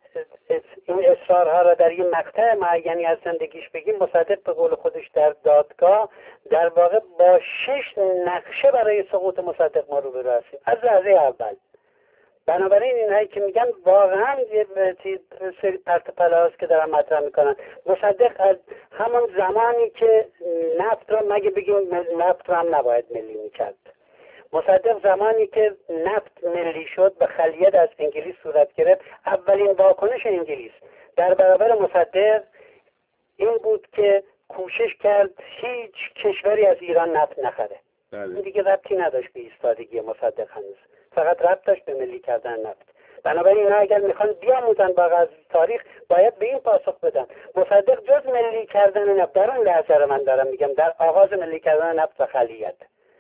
این اصرارها را در این مقطع معینی از زندگیش بگیم، مصدق به قول خودش در دادگاه در واقع با شش نقشه برای سقوط مصدق ما روبرو هستیم از لحظه اول. بنابراین اینهایی که میگن واقعا یه سری پرت پلاست که دارن مطرح میکنن. مصدق از همون زمانی که نفت را، مگه بگیم نفت را هم نباید ملی میکرد، مصدق زمانی که نفت ملی شد و خلیت از انگلیس صورت گرفت، اولین واکنش انگلیس در برابر مصدق این بود که کوشش کرد هیچ کشوری از ایران نفت نخره. این دیگه ربطی نداشت به ایستادگی مصدق، هنوز فقط ربط داشت به ملی کردن نفت. بنابراین اینا اگر میخوان بیاموزن با از تاریخ، باید به این پاسخ بدن مصدق جز ملی کردن نفت، در اون لحظه رو من دارم میگم، در آغاز ملی کردن نفت و خلیت،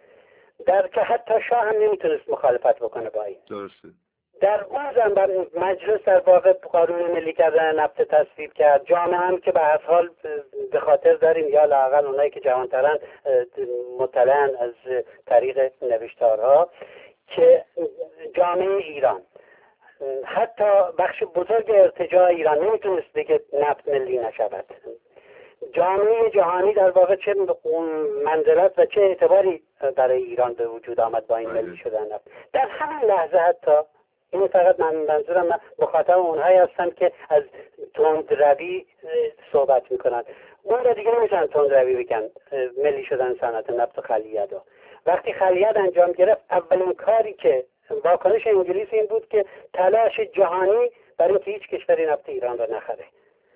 در که حتی شاه هم نمیتونست مخالفت بکنه با این. درسته. در اون زمان مجلس در واقع قانون ملی کردن نفت تصویب کرد. جامعه هم که به هر حال به خاطر داریم، یا لااقل اونایی که جوانترن مطلعن از طریق نوشتارها، که جامعه ایران، حتی بخش بزرگ ارتجاع ایران نمیتونست بگه نفت ملی نشود. جامعه جهانی در واقع چه منزلت و چه اعتباری برای ایران به وجود آمد با این ملی شدن نفت. در همین لحظه حتی، این فقط من منظورم من مخاطب اونهایی هستم که از تندروی صحبت میکنن، اون را دیگه نمیتونن تندروی بگن ملی شدن صنعت نفت و خلیت رو. وقتی خلیت انجام گرفت، اولین کاری که واکنش انگلیس این بود که تلاش جهانی برای اینکه هیچ کشوری نفت ایران را نخره.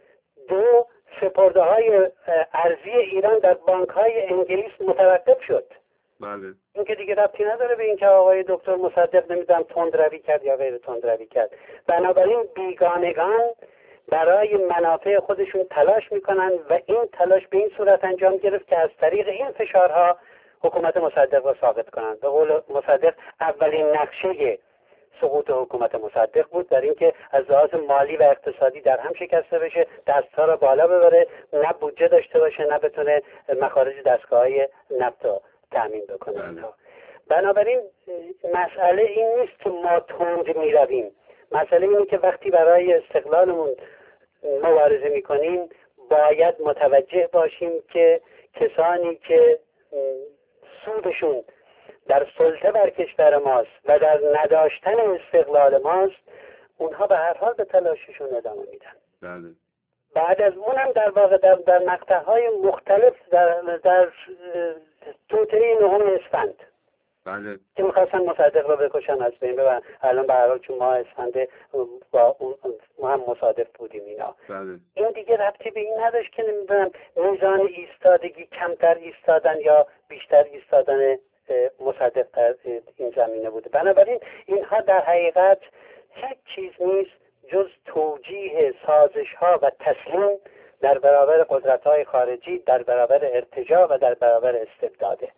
دو، سپرده های ارزی ایران در بانک های انگلیس متوقف شد. بله. این که دیگه ربطی نداره به اینکه آقای دکتر مصدق نمیدونم تندروی کرد یا غیر تندروی کرد. بنابراین بیگانگان برای منافع خودشون تلاش میکنن و این تلاش به این صورت انجام گرفت که از طریق این فشارها حکومت مصدق را ساقط کنند. به قول مصدق اولین نقشه سقوط حکومت مصدق بود در اینکه از لحاظ مالی و اقتصادی در هم شکسته بشه، دستها را بالا ببره، نه بودجه داشته باشه، نه بتونه مخارج دستگاه‌های نفت را تأمین بکنه. بنابراین مسئله این نیست که ما تند میرویم، مسئله اینه که وقتی برای استقلالمون مبارزه میکنیم باید متوجه باشیم که کسانی که سودشون در سلطه بر کشور ماست و در نداشتن استقلال ماست، اونها به هر حال به تلاششون ادامه میدن. بله. بعد از اونم در واقع در, در مقطع‌های مختلف در در توطئه نهم اسفند، بله، که میخواستن مصدق رو بکشن از بین ببرن، الان به هر حال چون ماه اسفند با اون ما هم مصادف بودیم اینا. بله. این دیگه ربطی به این نداشت که نمیدونم میزان ایستادگی کمتر ایستادن یا بیشتر ایستادن مصدق در این زمینه بوده. بنابراین اینها در حقیقت هیچ چیز نیست جز توجیه سازش ها و تسلیم در برابر قدرت های خارجی، در برابر ارتجاع و در برابر استبداده.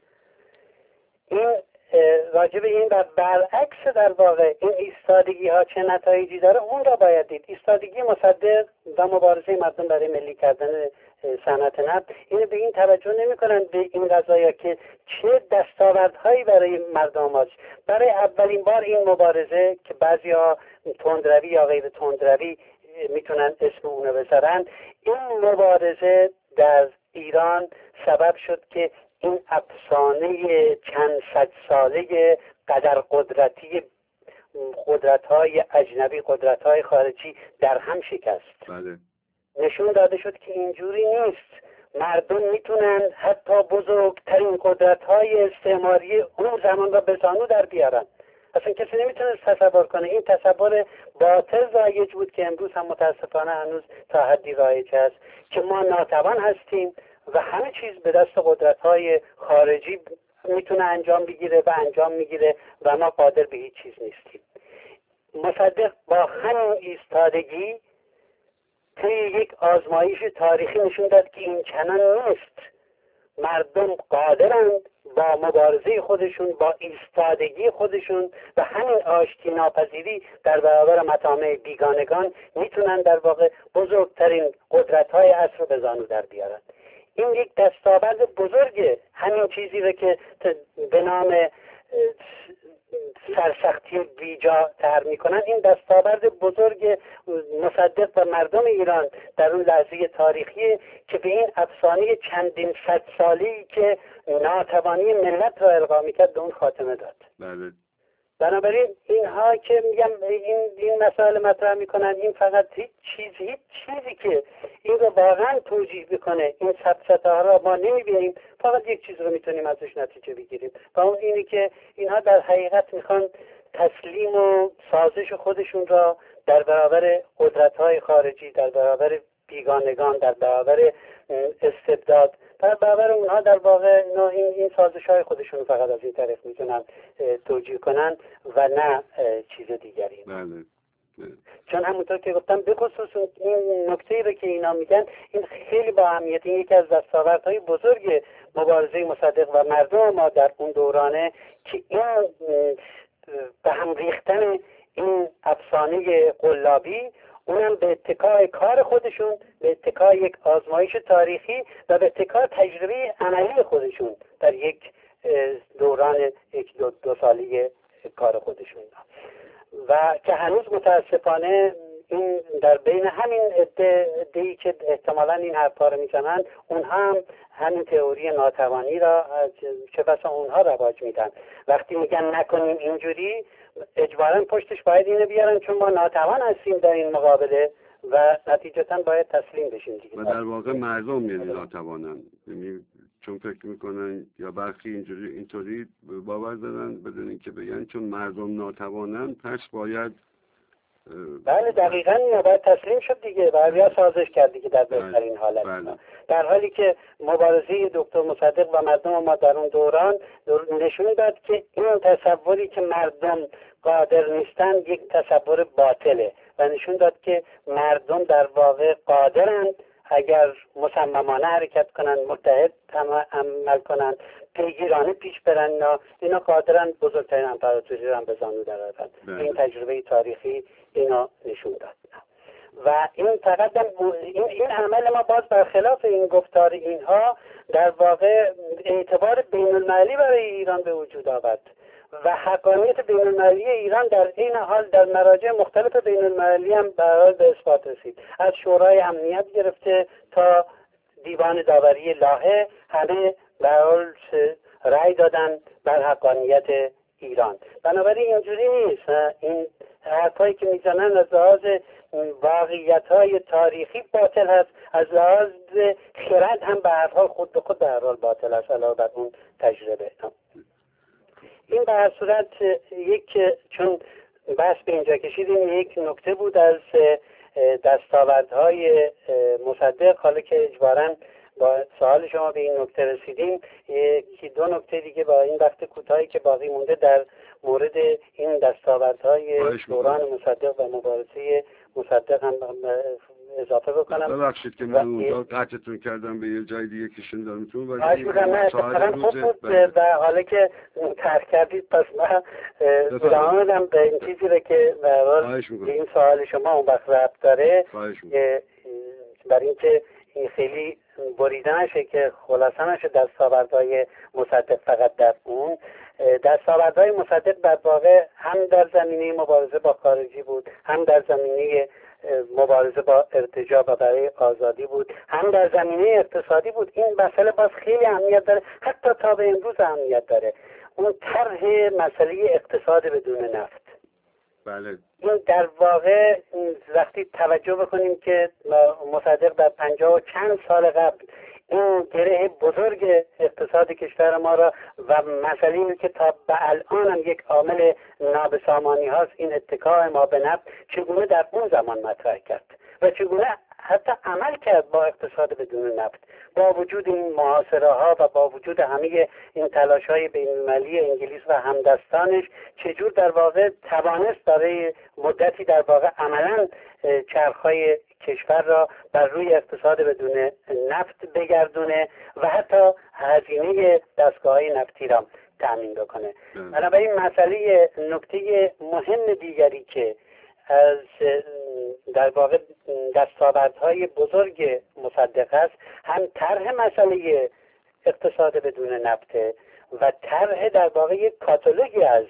این راجب این و برعکس در واقع این ایستادگی ها چه نتایجی داره اون را باید دید. ایستادگی مصدق و مبارزه مردم برای ملی کردن صنعت نفت، اینو به این توجه نمی کنن به این قضایا که چه دستاوردهایی برای مردم هاست. برای اولین بار این مبارزه که بعضی ها تندروی یا غیر تندروی میتونن اسم اونو بذارن. این مبارزه در ایران سبب شد که این افسانه چند صد ساله قدر قدرتی قدرت‌های اجنبی، قدرت‌های خارجی در هم شکست. بله. نشون داده شد که اینجوری نیست. مردم میتونن حتی بزرگترین قدرت‌های استعماری اون زمان را به زانو در بیارن. اصلا کسی نمیتونه تصور کنه. این تصور باطل رایج بود که امروز هم متاسفانه هنوز تا حدی رایج است که ما ناتوان هستیم و همه چیز به دست قدرت‌های خارجی میتونه انجام بگیره و انجام میگیره و ما قادر به هیچ چیز نیستیم. مصدق با همین ایستادگی توی یک آزمایش تاریخی نشون داد که این چنان نیست. مردم قادرند با مبارزه خودشون، با ایستادگی خودشون و همین آشتی ناپذیری در برابر مطامع بیگانگان میتونن در واقع بزرگترین قدرت‌های عصر رو به زانو در بیارن. این یک دستاورد بزرگه. همین چیزی رو که به نام سرسختی بیجا تر میکنن، این دستاورد بزرگ مصدق و مردم ایران در اون لحظه تاریخی که به این افسانه چندین صد سالی که ناتوانی ملت را القا میکرد به اون خاتمه داد. بله. بنابراین اینها که میگم این این مسائل مطرح میکنن، این فقط هیچ چیز هیچ چیزی که این رو واقعا توجیه بکنه این سبسطه‌ها را ما نمیبینیم. فقط یک چیز رو میتونیم ازش نتیجه بگیریم و اون اینه که اینها در حقیقت میخوان تسلیم و سازش خودشون را در برابر قدرت‌های خارجی، در برابر بیگانگان، در برابر استبداد، در برابر اونها در واقع این این سازش‌های خودشون فقط از این طریق میتونن توجیه کنن و نه چیز دیگری. بله. چون همونطور که گفتم به خصوص این نکته‌ای رو که اینا میگن این خیلی با اهمیت، این یکی از دستاوردهای بزرگ مبارزه مصدق و مردم ما در اون دورانه که این به هم ریختن این افسانه قلابی، اونم به اتکای کار خودشون، به اتکای یک آزمایش تاریخی و به اتکای تجربه عملی خودشون در یک دوران یک دو, دو سالی کار خودشون و که هنوز متاسفانه این در بین همین عده‌ای که احتمالاً این حرفا رو میزنن اونها هم همین تئوری ناتوانی را چه بسا اونها رواج میدن. وقتی میگن نکنیم اینجوری، اجباراً پشتش باید اینو بیارن چون ما ناتوان هستیم در این مقابله و نتیجتاً باید تسلیم بشیم دیگه. و در واقع مردم یعنی ناتوانن، یعنی چون فکر میکنن یا برخی اینجوری اینطوری باور دارن بدون اینکه بگن چون مردم ناتوانن پس باید. بله دقیقاً یا باید تسلیم شد دیگه، باید یا سازش کرد دیگه در بهترین حالت. بله. در حالی که مبارزه دکتر مصدق و مردم ما در اون دوران نشون داد که این تصوری که مردم قادر نیستن یک تصور باطله و نشون داد که مردم در واقع قادرند اگر مصممانه حرکت کنن، متحد عمل کنن، پیگیرانه پیش برن، اینا قادرن بزرگترین امپراتوری رو هم به زانو درآورن. این تجربه تاریخی اینا نشون داد و این فقط این, این عمل ما باز برخلاف این گفتار اینها در واقع اعتبار بین المللی برای ایران به وجود آورد و حقانیت بین المللی ایران در این حال در مراجع مختلف بین المللی هم به به اثبات رسید. از شورای امنیت گرفته تا دیوان داوری لاهه همه به حال رأی دادن بر حقانیت ایران. بنابراین اینجوری نیست. این حرفایی که میزنن از لحاظ واقعیت‌های تاریخی باطل هست، از لحاظ خرد هم به هر حال خود به خود به هر حال باطل است علاوه بر اون تجربه. این به هر صورت یک چون بحث به اینجا کشیدیم یک نکته بود از دستاوردهای مصدق. حالا که اجباراً با سوال شما به این نکته رسیدیم، یکی دو نکته دیگه با این وقت کوتاهی که باقی مونده در مورد این دستاوردهای دوران مصدق و مبارزه مصدق هم اضافه بکنم. ببخشید که من اونجا قطعتون کردم به یه جای دیگه کشون دارمتون ولی آش بودم. نه اتفاقا خوب بود و حالا که ترک کردید پس من ادامه بدم به این چیزی رو که به این سوال شما اون وقت ربط داره، برای اینکه این خیلی بریده نشه که خلاصه نشه دستاوردهای مصدق فقط در اون. دستاوردهای مصدق در واقع هم در زمینه مبارزه با خارجی بود، هم در زمینه مبارزه با ارتجاع و برای آزادی بود، هم در زمینه اقتصادی بود. این مسئله باز خیلی اهمیت داره، حتی تا به امروز اهمیت داره. اون طرح مسئله اقتصاد بدون نفت. بله. این در واقع وقتی توجه بکنیم که مصدق در پنجاه و چند سال قبل این گره بزرگ اقتصاد کشور ما را و مسئله که تا به الان هم یک عامل نابسامانی هاست، این اتکاء ما به نفت، چگونه در اون زمان مطرح کرد و چگونه حتی عمل کرد با اقتصاد بدون نفت، با وجود این محاصره ها و با وجود همه این تلاش های بین‌المللی انگلیس و همدستانش، چجور در واقع توانست برای مدتی در واقع عملا چرخهای کشور را بر روی اقتصاد بدون نفت بگردونه و حتی هزینه دستگاه‌های نفتی را تأمین بکنه. بنابراین مسئله نکته مهم دیگری که از در واقع دستاوردهای بزرگ مصدق است، هم طرح مسئله اقتصاد بدون نفت و طرح در واقع یک کاتالوگی از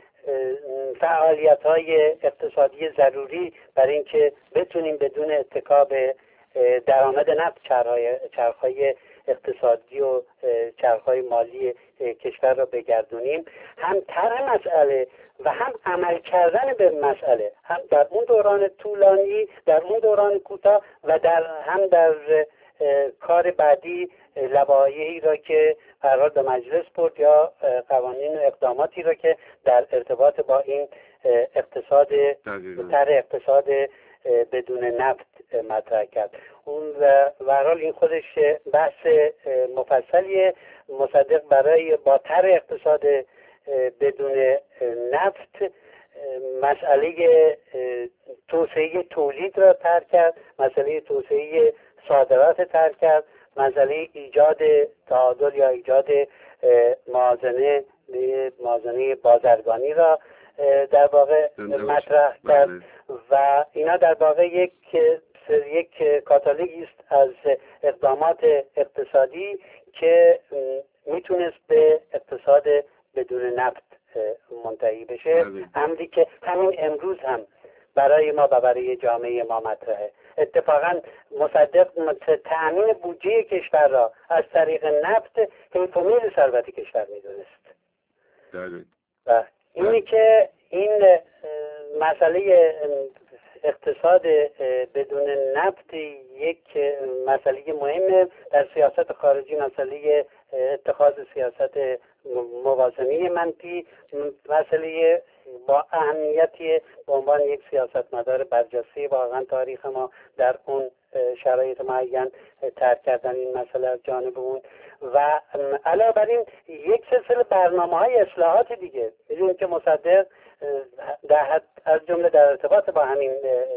فعالیت‌های اقتصادی ضروری برای اینکه بتونیم بدون اتکا به درآمد نفت چرخ‌های اقتصادی و چرخ‌های مالی کشور را بگردونیم، هم طرح مسئله و هم عمل کردن به مسئله، هم در اون دوران طولانی، در اون دوران کوتاه و در هم در کار بعدی لوایحی را که قرار به مجلس برد یا قوانین و اقداماتی را که در ارتباط با این اقتصاد طرح اقتصاد بدون نفت مطرح کرد. اون و هر حال این خودش بحث مفصلیه. مصدق برای با طرح اقتصاد بدون نفت مسئله توسعه تولید را طرح کرد، مسئله توسعه صادرات طرح کرد، مسئله ایجاد تعادل یا ایجاد موازنه موازنه بازرگانی را در واقع مطرح کرد و اینا در واقع یک یک کاتالوگی است از اقدامات اقتصادی که میتونست به اقتصاد بدون نفت منتهی بشه، امری که همین امروز هم برای ما و برای جامعه ما مطرحه. اتفاقا مصدق تأمین بودجه کشور را از طریق نفت حیف و میل ثروت کشور میدونست و اینی که این مسئله اقتصاد بدون نفت یک مسئله مهمه در سیاست خارجی، مسئله اتخاذ سیاست موازنه منفی، مسئله با اهمیتی به عنوان یک سیاستمدار برجسته واقعا تاریخ ما در اون شرایط معین ترک کردن این مسئله از جانب اون و علاوه بر این یک سلسله برنامه‌های اصلاحات دیگه. می‌دونیم که مصدق در از جمله در ارتباط با همین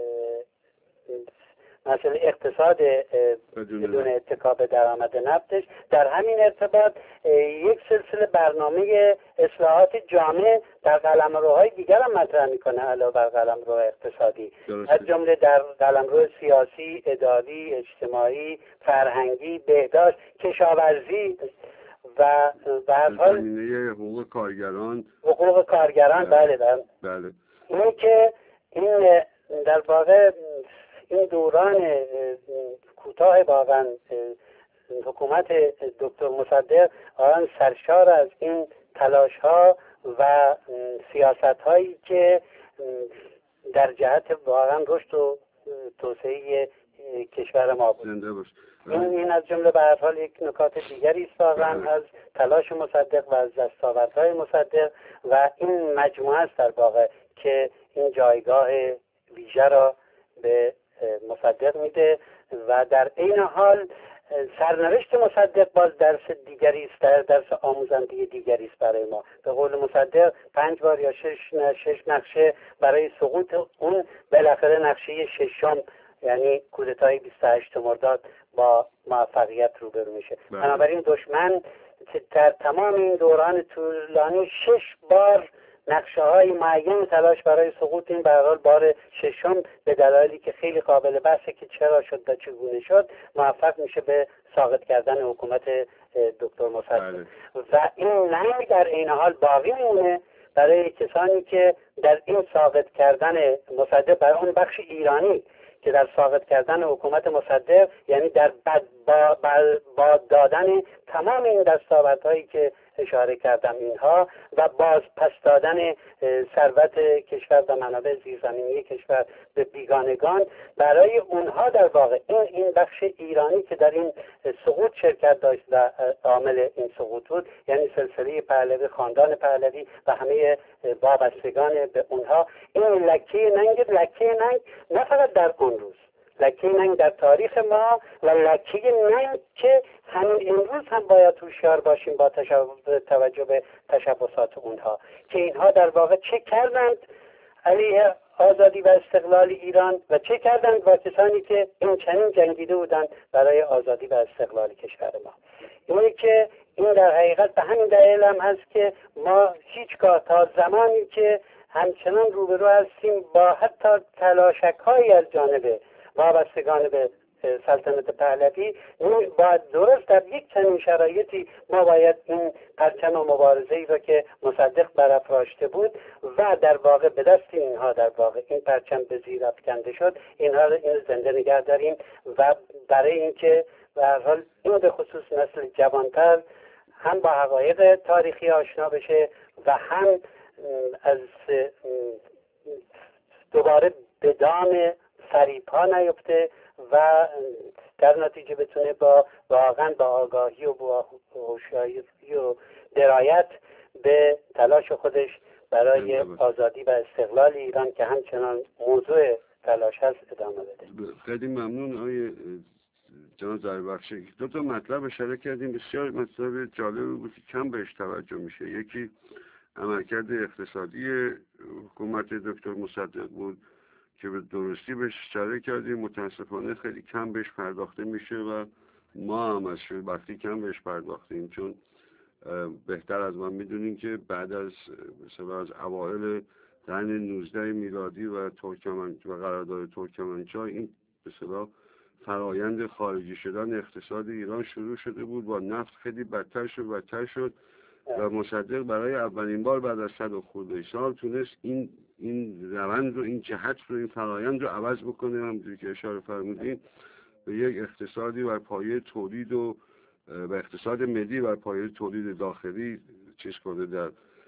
مسئله اقتصاد بدون اتکا به درآمد نفتش، در همین ارتباط یک سلسله برنامه اصلاحات جامع در قلمروهای دیگر هم مطرح میکنه علاوه بر قلمرو اقتصادی، از جمله در قلمرو سیاسی، اداری، اجتماعی، فرهنگی، بهداشت، کشاورزی و به هر حال زمینه حقوق کارگران حقوق کارگران بله بله, بله. اینه که این در واقع این دوران کوتاه واقعا حکومت دکتر مصدق آن سرشار از این تلاش ها و سیاست هایی که در جهت واقعا رشد و توسعه کشور ما بود. این این از جمله به هر حال یک نکات دیگری است واقعا از تلاش مصدق و از دستاوردهای مصدق و این مجموعه است در واقع که این جایگاه ویژه را به مصدق میده و در این حال سرنوشت مصدق باز درس دیگری است، درس آموزنده دیگری است برای ما. به قول مصدق پنج بار یا شش شش نقشه برای سقوط اون بالاخره نقشه ششم یعنی کودتای بیست و هشت مرداد با موفقیت روبرو میشه. بنابراین دشمن در تمام این دوران طولانی شش بار نقشه های معین تلاش برای سقوط این به هر حال بار ششم به دلایلی که خیلی قابل بحثه که چرا شد و چگونه شد موفق میشه به ساقط کردن حکومت دکتر مصدق و این ننگ در این حال باقی میمونه برای کسانی که در این ساقط کردن مصدق برای اون بخش ایرانی که در ساقط کردن حکومت مصدق یعنی در بد با, با دادن تمام این دستاوردهایی که اشاره کردم اینها و باز پس دادن ثروت کشور و منابع زیرزمینی کشور به بیگانگان برای اونها در واقع این این بخش ایرانی که در این سقوط شرکت داشت و عامل این سقوط بود یعنی سلسله پهلوی خاندان پهلوی و همه وابستگان به اونها این لکه ننگ لکه ننگ نه فقط در اون روز لکه ننگ در تاریخ ما و لکه ننگ که همین امروز هم باید هوشیار باشیم با توجه به تشبسات اونها که اینها در واقع چه کردند علیه آزادی و استقلال ایران و چه کردند با کسانی که این چنین جنگیده بودند برای آزادی و استقلال کشور ما. اینه که این در حقیقت به همین دلیل هم هست که ما هیچگاه تا زمانی که همچنان روبرو هستیم با حتی تلاشک‌هایی از جانب وابستگان به سلطنت پهلوی باید درست در یک چنین شرایطی ما باید این پرچم مبارزه‌ای را که مصدق برافراشته بود و در واقع به دست اینها در واقع این پرچم به زیر افکنده شد اینها را این زنده نگه داریم و برای اینکه به هر حال این به خصوص نسل جوانتر هم با حقایق تاریخی آشنا بشه و هم از دوباره به دام فریب ها نیفته و در نتیجه بتونه با واقعا با آگاهی و با هوشیاری و درایت به تلاش خودش برای آزادی و استقلال ایران که همچنان موضوع تلاش هست ادامه بده. خیلی ممنون آقای جناب ظاهربخشی. دو تا مطلب اشاره کردیم بسیار مطلب جالب بود که کم بهش توجه میشه. یکی عملکرد اقتصادی حکومت دکتر مصدق بود که به درستی بهش اشاره کردیم، متاسفانه خیلی کم بهش پرداخته میشه و ما هم از وقتی کم بهش پرداختیم چون بهتر از ما میدونیم که بعد از مثلا از اوایل قرن نوزده میلادی و ترکمن و قرارداد ترکمنچای این مثلا فرایند خارجی شدن اقتصاد ایران شروع شده بود، با نفت خیلی بدتر شد بدتر شد و مصدق برای اولین بار بعد از صد و خورده سال تونست این این روند رو این جهت رو این فرایند رو عوض بکنه. همونجوری که اشاره فرمودین به یک اقتصادی بر پایه تولید و به اقتصاد ملی بر پایه تولید داخلی چیز کنه در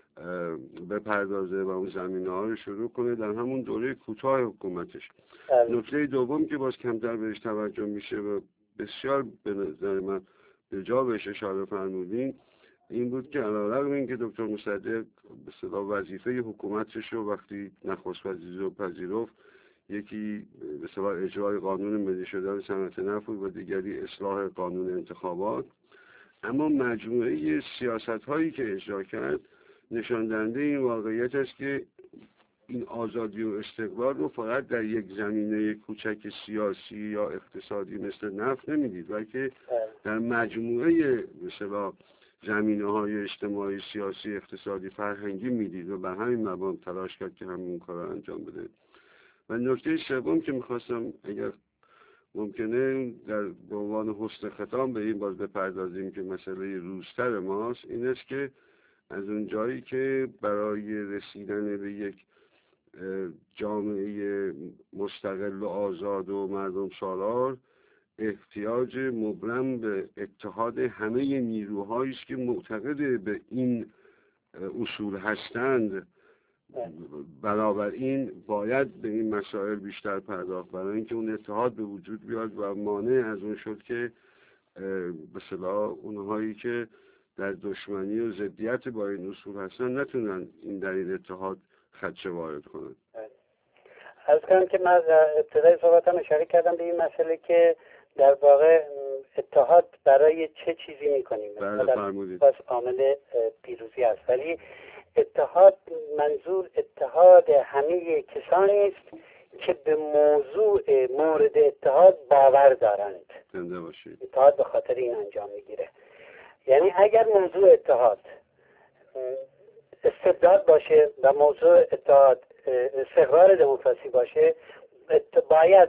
بپردازه و اون زمینه ها رو شروع کنه در همون دوره کوتاه حکومتش. نکته دوم که باز کمتر بهش توجه میشه و بسیار به نظر من به جا بهش اشاره فرمودین این بود که علیرغم اینکه دکتر مصدق به اصطلاح وظیفه حکومتش رو وقتی نخست وزیر رو پذیرفت یکی به اصطلاح اجرای قانون ملی شدن صنعت نفت و دیگری اصلاح قانون انتخابات، اما مجموعه سیاست هایی که اجرا کرد نشان دهنده این واقعیت است که این آزادی و استقلال رو فقط در یک زمینه کوچک سیاسی یا اقتصادی مثل نفت نمیدید بلکه در مجموعه مثلا زمینه های اجتماعی سیاسی اقتصادی فرهنگی میدید و به همین مبانی تلاش کرد که همین کار رو انجام بده. و نکته سوم که میخواستم اگر ممکنه در به عنوان حسن ختام به این باز بپردازیم که مسئله روزتر ماست این است که از اون جایی که برای رسیدن به یک جامعه مستقل و آزاد و مردم سالار احتیاج مبرم به اتحاد همه نیروهایی است که معتقد به این اصول هستند. بنابراین باید به این مسائل بیشتر پرداخت برای اینکه اون اتحاد به وجود بیاد و مانع از اون شد که به اصطلاح اونهایی که در دشمنی و ضدیت با این اصول هستن نتونن این در این اتحاد خدشه وارد کنن. از کنم که من ابتدای صحبتم اشاره کردم به این مسئله که در واقع اتحاد برای چه چیزی میکنیم؟ بله فرمودید. بس عامل پیروزی است، ولی اتحاد منظور اتحاد همه کسانی است که به موضوع مورد اتحاد باور دارند. زنده باشید. اتحاد به خاطر این انجام میگیره. یعنی اگر موضوع اتحاد استبداد باشه و موضوع اتحاد استقرار دموکراسی باشه، باید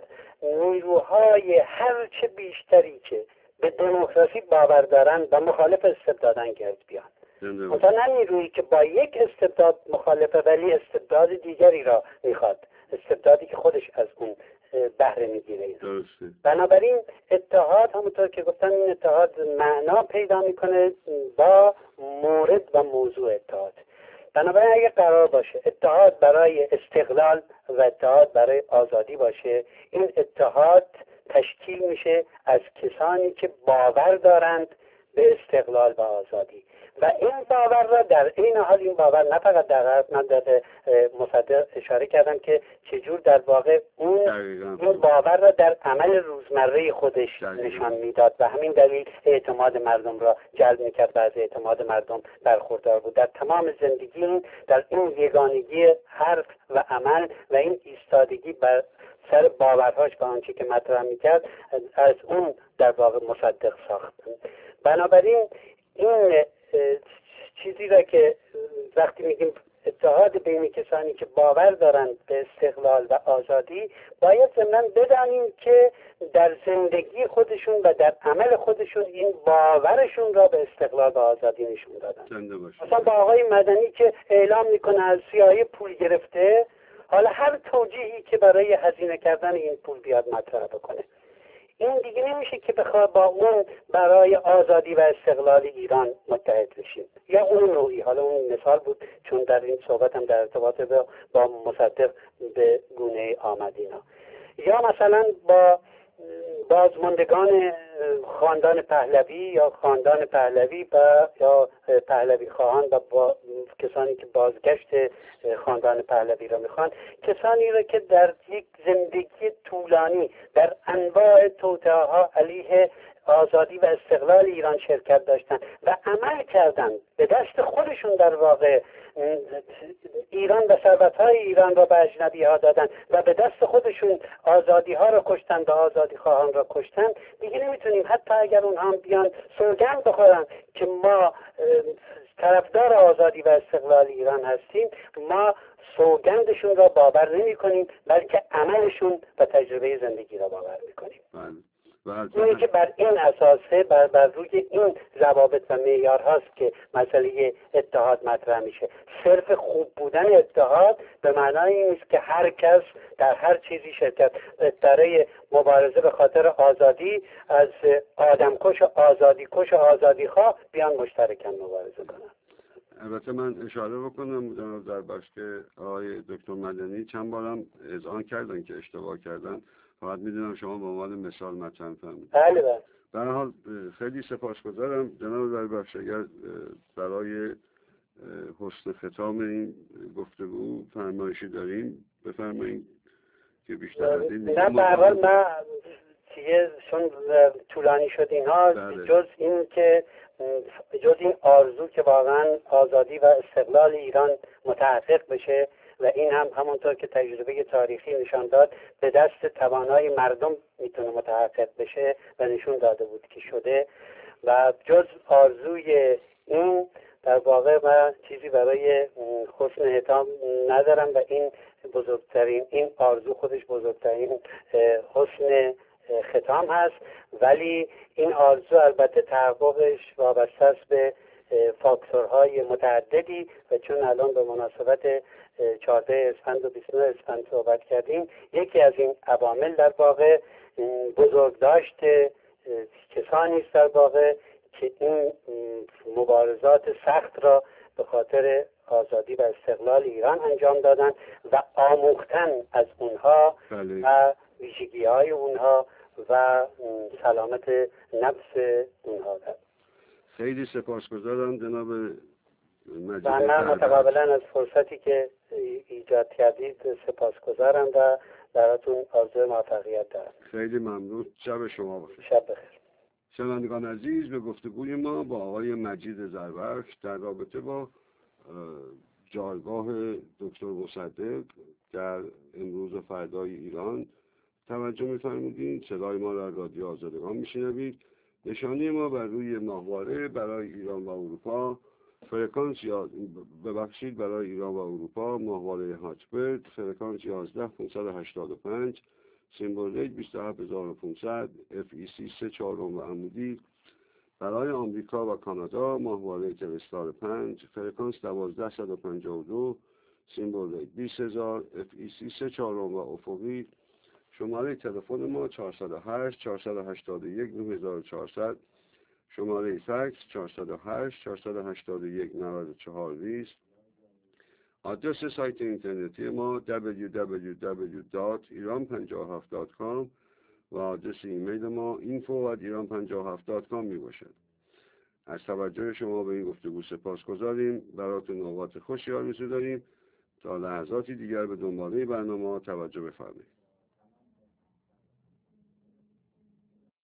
نیروهای هرچه بیشتری که به دموکراسی باور دارن و مخالف استبدادن گرد بیان. مثلا نه نیرویی که با یک استبداد مخالفه ولی استبداد دیگری را میخواد، استبدادی که خودش از اون بهره میگیره. بنابراین اتحاد، همونطور که گفتم، این اتحاد معنا پیدا میکنه با مورد و موضوع اتحاد. بنابراین اگه قرار باشه اتحاد برای استقلال و اتحاد برای آزادی باشه، این اتحاد تشکیل میشه از کسانی که باور دارند به استقلال و آزادی و این باور را در این حال، این باور نه فقط در حرف، من در مصدق اشاره کردم که چجور در واقع اون این باور را در عمل روزمره خودش نشان میداد و همین دلیل اعتماد مردم را جلب میکرد و از اعتماد مردم برخوردار بود. در تمام زندگی در این یگانگی حرف و عمل و این ایستادگی بر سر باورهاش به آنچه که مطرح میکرد، از اون در واقع مصدق ساخت. بنابراین این چیزی را که وقتی میگیم اتحاد بین کسانی که باور دارند به استقلال و آزادی، باید ضمناً بدانیم که در زندگی خودشون و در عمل خودشون این باورشون را به استقلال و آزادی نشون دادن. مثلا با آقای مدنی که اعلام میکنه از سیاهی پول گرفته، حالا هر توجیهی که برای هزینه کردن این پول بیاد مطرح بکنه، این دیگه نمیشه که بخواد با اون برای آزادی و استقلال ایران متحد بشیم یا اون نوعی. حالا اون مثال بود چون در این صحبت هم در ارتباط با, با مصدق به گونه آمد اینا. یا مثلا با بازماندگان خاندان پهلوی یا خاندان پهلوی و یا پهلوی خواهان و با کسانی که بازگشت خاندان پهلوی را میخوان، کسانی را که در یک زندگی طولانی در انواع توطئه‌ها علیه آزادی و استقلال ایران شرکت داشتن و عمل کردن، به دست خودشون در واقع ایران و ثروت‌های ایران را به اجنبی‌ها دادن و به دست خودشون آزادی‌ها را کشتن و آزادی خواهان را کشتن، دیگه نمیتونیم حتی اگر اونها هم بیان سوگند بخورن که ما طرفدار آزادی و استقلال ایران هستیم، ما سوگندشون را باور نمی‌کنیم بلکه عملشون و تجربه زندگی را باور می‌کنیم. اینه که بر این اساسه، بر, بر روی این ضوابط و معیار هاست که مسئله اتحاد مطرح میشه. صرف خوب بودن اتحاد به معنای این نیست که هر کس در هر چیزی شرکت برای مبارزه به خاطر آزادی از آدمکش و آزادی کش و آزادی خواه بیان مشترکاً مبارزه کنن. البته من اشاره بکنم در بخش که آقای دکتر مدنی چند بارم اذعان کردن که اشتباه کردن، فقط میدونم شما به عنوان مثال مطرح فرمودید. بله بله. به هر حال خیلی سپاسگزارم جناب دربخش، اگر برای حسن ختام این گفتگو فرمایشی داریم بفرمایید که بیشتر از این دیگه. نه به هر حال من دیگه چون طولانی شد اینها، جز این که جز این آرزو که واقعا آزادی و استقلال ایران متحقق بشه و این هم همونطور که تجربه تاریخی نشان داد به دست توانای مردم میتونه متحقق بشه و نشون داده بود که شده، و جز آرزوی این در واقع من چیزی برای حسن ختام ندارم و این بزرگترین، این آرزو خودش بزرگترین حسن ختام هست. ولی این آرزو البته تحققش وابسته است به فاکتورهای متعددی و چون الان به مناسبت چهاردهم اسفند و بیست و نه اسفند صحبت کردیم، یکی از این عوامل در واقع بزرگداشت کسانی است در واقع که این مبارزات سخت را به خاطر آزادی و استقلال ایران انجام دادن و آموختن از اونها بله. و ویژگی‌های اونها و سلامت نفس اونها. خیلی سپاسگزارم جناب مجید. و من متقابلا از فرصتی که ایجاد کردید سپاسگزارم و براتون آرزوی موفقیت دارم. خیلی ممنون. شب شما بخیر. شب بخیر. شنوندگان عزیز، به گفتگوی ما با آقای مجید زربخش در رابطه با جایگاه دکتر مصدق در امروز و فردای ایران توجه می‌فرمودید. صدای ما را رادیو آزادگان میشنوید. نشانی ما بر روی ماهواره برای ایران و اروپا فرکانس یا ببخشید برای ایران و اروپا ماهواره هاتبرد فرکانس یازده پانصد و هشتاد و پنج، سیمبل ریت بیست و هفت هزار و پانصد، اف ای سی سه چهارم و عمودی. برای آمریکا و کانادا ماهواره تلستار پنج فرکانس دوازده صد و پنجاه و دو، سیمبل ریت بیست هزار، اف ای سی سه چهارم و افقی. شماره تلفن ما چهارصد و هشت چهارصد و هشتاد و یک نه هزار و چهارصد، شماره فکس چهارصد و هشت چهارصد و هشتاد و یک نود و چهار بیست. آدرس سایت اینترنتی ما دبلیو دبلیو دبلیو دات ایران پنجاه و هفت دات کام و آدرس ایمیل ما اینفو ات ایران پنجاه و هفت دات کام می باشد. از توجه شما به این گفتگو سپاسگزاریم. براتون اوقات خوشی آرزو داریم. تا لحظاتی دیگر به دنباله برنامه توجه بفرمایید.